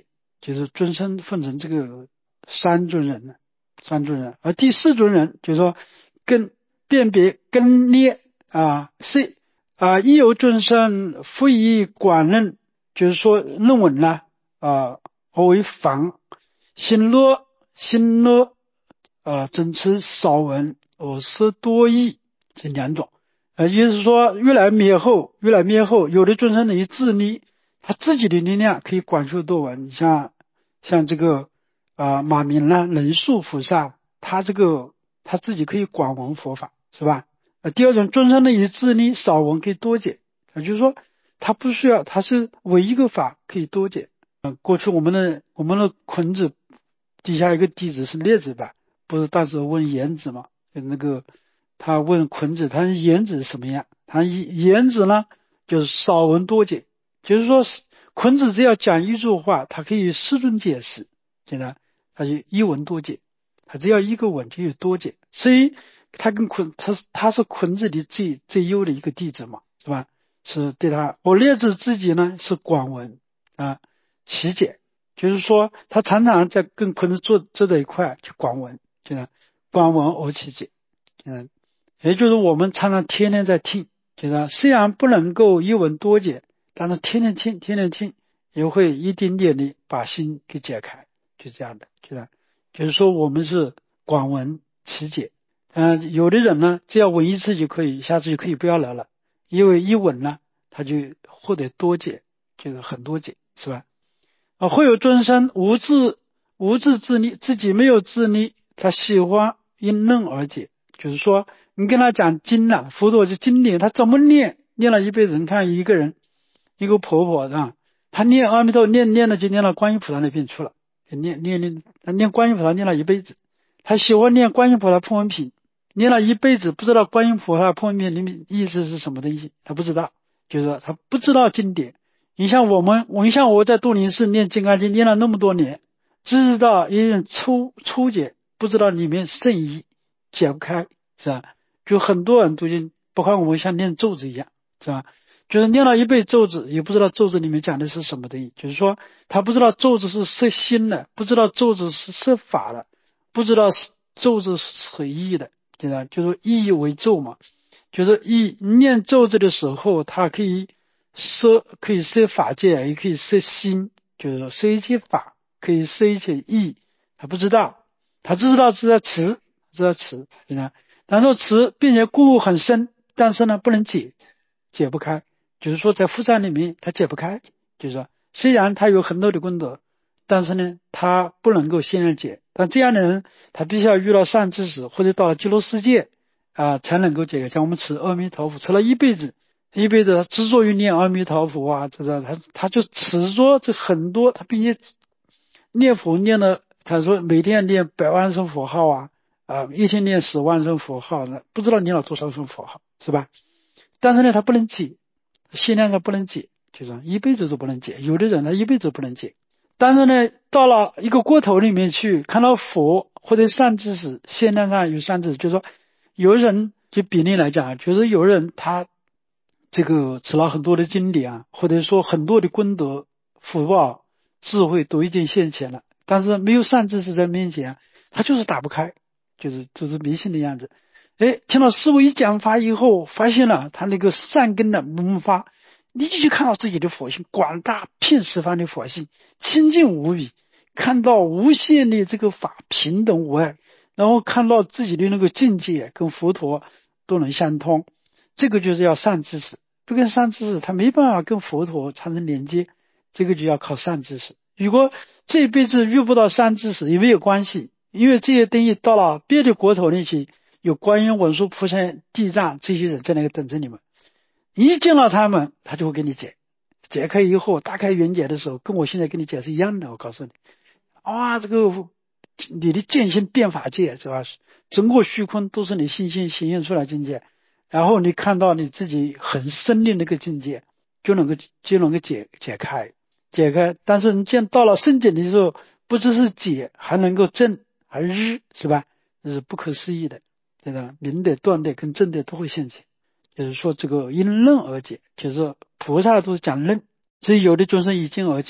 就是尊生分成这个三尊人，而第四尊人就是说辨别根列亦有尊生复以广论，就是说论文呢而为防心乐真持少闻而思多义，这两种。也就是说越来灭后，有的尊生的一自力，他自己的力量可以广修多闻。你像这个马明呢，人树菩萨，他自己可以广闻佛法，是吧？第二种尊生的一自力少闻可以多解，也就是说他不需要，他是唯一个法可以多解。过去我们的孔子底下一个弟子是列子吧，不是当时问颜子嘛，就那个他问孔子，他颜子什么样？他颜子呢，就是少闻多解，就是说孔子只要讲一句话，他可以四顿解释，现在他就一闻多解，他只要一个闻就有多解，所以他是孔子的最优的一个弟子嘛，是吧？是对他，我列子自己呢是广闻奇解，就是说他常常在跟孔子坐在一块去广闻，就是广闻而奇解，也就是我们常常天天在听，就是虽然不能够一闻多解，但是天天听，也会一点点的把心给解开，就这样的，就是说我们是广闻奇解。有的人呢，只要闻一次就可以，下次就可以不要来了，因为一闻呢，他就获得多解，就是很多解，是吧？会有尊生无自力，自己没有自力，他喜欢因论而解，就是说你跟他讲经了，佛陀就经典，他怎么念了一辈子。你看一个人，一个婆婆啊，她念阿弥陀念了就念到观音菩萨那边去了，念观音菩萨念了一辈子，她喜欢念观音菩萨破文品，念了一辈子，不知道观音菩萨破文品里面意思是什么东西，她不知道，就是说她不知道经典。你像我在杜林寺念金刚经念了那么多年，只知道一人初解，不知道里面圣意，解不开，是吧？就很多人都包括我们像念咒子一样，是吧？就是念了一辈咒子，也不知道咒子里面讲的是什么的意，就是说他不知道咒子是摄心的，不知道咒子是摄法的，不知道咒子是合意的，就是意为咒嘛，就是念咒子的时候，他可以摄法界，也可以摄心，就是说摄一切法，可以摄一切意，他不知道，他只知道是在持，但是持并且故悟很深，但是呢不能解不开，就是说在复禅里面他解不开，就是说虽然他有很多的功德，但是呢他不能够现然解，但这样的人他必须要遇到善知识，或者到了极乐世界才能够解开。像我们持阿弥陀佛持了一辈子他执着于念阿弥陀佛啊，他就执着这很多，他并且念佛念了，他说每天念100万声佛号一天念10万声佛号呢，不知道念了多少声佛号，是吧？但是呢他不能解，心量上不能解，就是一辈子都不能解，有的人他一辈子不能解。但是呢到了一个过头里面去看到佛或者善知识，心量上有善知识，就是说有人就比例来讲，就是有人他这个持了很多的经典或者说很多的功德福报智慧都已经现前了，但是没有善知识在面前他就是打不开，就是迷信的样子。听到师父一讲法以后，发现了他那个善根的萌发，你就去看到自己的佛性广大遍十方的佛性清净无比，看到无限的这个法平等无碍，然后看到自己的那个境界跟佛陀都能相通，这个就是要善知识。不跟善知识他没办法跟佛陀产生连接，这个就要靠善知识。如果这辈子遇不到善知识也没有关系，因为这些东西到了别的国头里去，有观音文殊菩萨地藏这些人在那个等着你们，一见到他们他就会给你解开以后大开圆解的时候，跟我现在跟你解是一样的。我告诉你这个你的见性变法界是吧，整个虚空都是你心性显现出来境界，然后你看到你自己很深的那个境界，就能够解开。但是你见到了圣解的时候，不只是解，还能够正还日，是吧？这是不可思议的，对吧？明的断的跟正的都会现前，就是说这个因论而解，就是菩萨都是讲论，所以有的众生以经而解，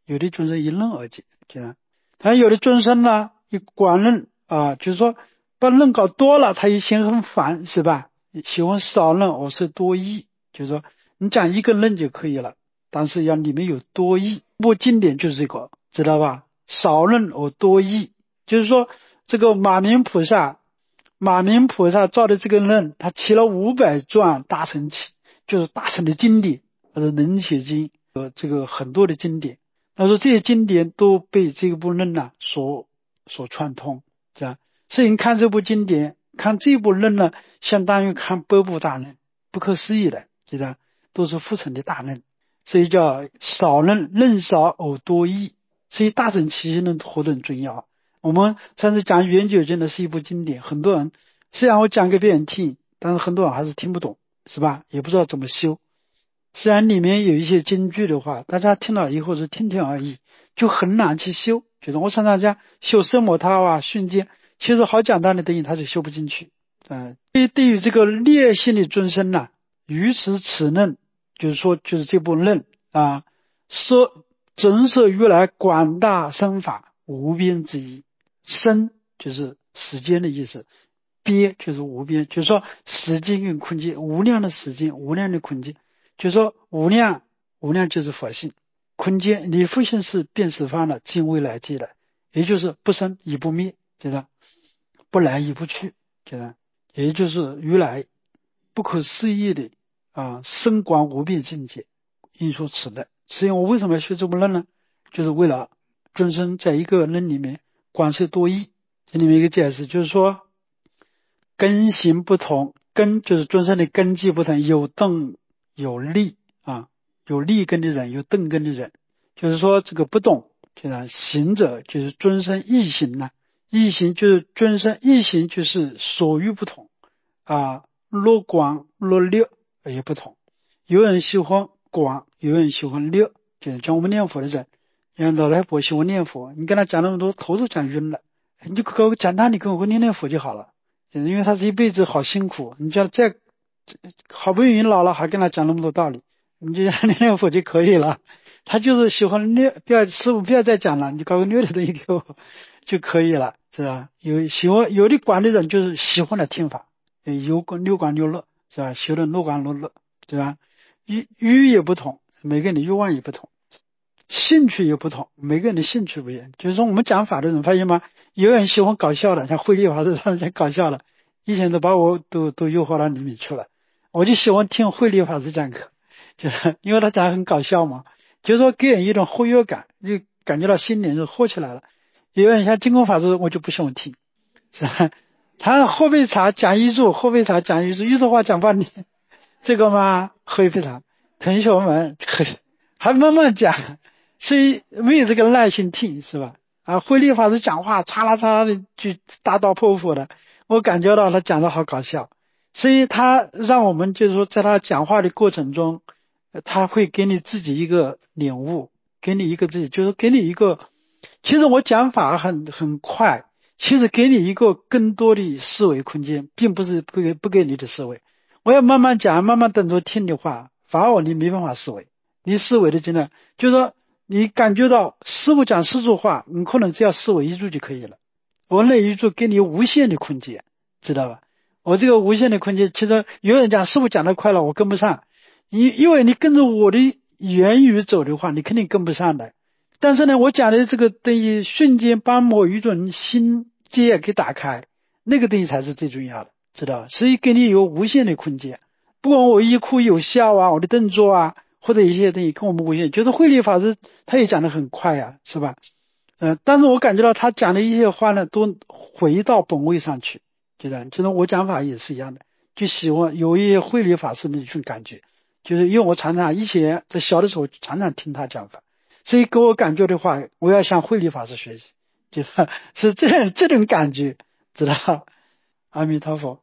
有的众生一任而解，他有的众生呢一广任就是说把任搞多了，他一心很烦，是吧？喜欢少任而是多义，就是说你讲一个任就可以了，但是要里面有多义。部经典就是这个，知道吧？少任而多义，就是说这个马明菩萨造的这个任，他起了500传大乘起，就是大乘的经典，或者能解经这个很多的经典。他说这些经典都被这部任所串通，是吧？所以你看这部经典，看这部任呢，相当于看8部大任，不可思议的，是吧？都是复成的大任，所以叫少任，任少而多义。所以大乘起信论何等重要。我们上次讲圆觉经的是一部经典，很多人虽然我讲给别人听，但是很多人还是听不懂，是吧？也不知道怎么修。虽然里面有一些金句的话，大家听了以后是听听而已，就很难去修。就是我常常讲修奢摩他瞬间，其实好简单的东西他就修不进去。对于这个劣性的众生于此任，就是这部任说震慑如来广大身法无边之意。身就是时间的意思，边就是无边，就是说时间跟空间，无量的时间，无量的空间，就是说无量就是佛性，空间离佛性是变十方的，尽未来际的，也就是不生亦不灭，知道？不来亦不去，知道？也就是如来不可思议的深广无边境界，应说此任。所以我为什么要学这部任呢？就是为了众生在一个任里面广设多义。这里面一个解释就是说，根行不同，根就是众生的根基不同，有钝有利有利根的人，有钝根的人，就是说这个不动，就是行者，就是众生异行异行就是众生异行，就是所欲不同落广落略也不同。有人喜欢广，有人喜欢略，就是像我们念佛的人，像老太婆喜欢念佛，你跟他讲那么多，头都讲晕了。你就给我讲他，你跟我念佛就好了，因为他这一辈子好辛苦，你叫再好不容易老了还跟他讲那么多道理，你就让他念佛就可以了。他就是喜欢略，师父不要再讲了，你搞个略的东西给我就可以了，是吧？有的广的人就是喜欢的听法，有六广六乐，是吧？修的六广六乐，对吧？欲也不同，每个人的欲望也不同。兴趣也不同，每个人的兴趣不一样。就是说我们讲法的人发现吗？有人喜欢搞笑的，像慧立法师他讲搞笑的，以前都把我都诱惑到里面去了。我就喜欢听慧立法师讲课，就是因为他讲得很搞笑嘛，就是说给人一种活跃感，就感觉到心灵就活起来了。有人像净空法师我就不喜欢听，是吧？他喝杯茶讲一注，喝杯茶讲一注，一句话讲半天，这个嘛喝一杯茶，同学们还慢慢讲。所以没有这个耐心听，是吧？慧立法师讲话嚓啦嚓啦的就大刀破斧的，我感觉到他讲的好搞笑。所以他让我们就是说在他讲话的过程中，他会给你自己一个领悟，给你一个自己，就是给你一个，其实我讲法很快，其实给你一个更多的思维空间，并不是不给你的思维。我要慢慢讲，慢慢等着听的话，反而你没办法思维，你思维的真的就是说你感觉到师父讲4句话，你可能只要思维1句就可以了。我那1句给你无限的空间，知道吧？我这个无限的空间，其实有人讲师父讲得快了，我跟不上。因为你跟着我的言语走的话，你肯定跟不上的。但是呢，我讲的这个东西瞬间把某一种心结给打开，那个东西才是最重要的，知道吧？所以给你有无限的空间。不管我一哭有笑我的动作或者一些东西跟我们无限，就是慧立法师他也讲得很快是吧？但是我感觉到他讲的一些话呢，都回到本位上去，就是我讲法也是一样的，就喜欢有一些慧立法师的一种感觉，就是因为我常常以前在小的时候常常听他讲法，所以给我感觉的话，我要向慧立法师学习，是这种感觉，知道？阿弥陀佛。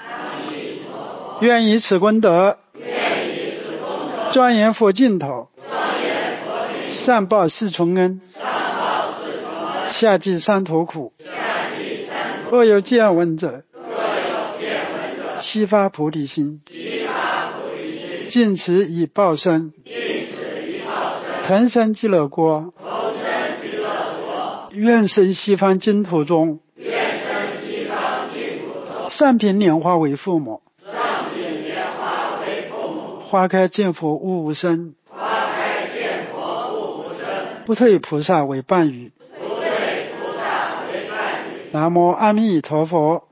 愿以此功德，庄严佛净土，上报四重恩，下济三途苦。若有见闻者，悉发菩提心，尽此以报身，腾生极乐国， 愿生西方净土中，上品莲花为父母，花开见佛悟无生，不退菩萨为伴侣。南无阿弥陀佛。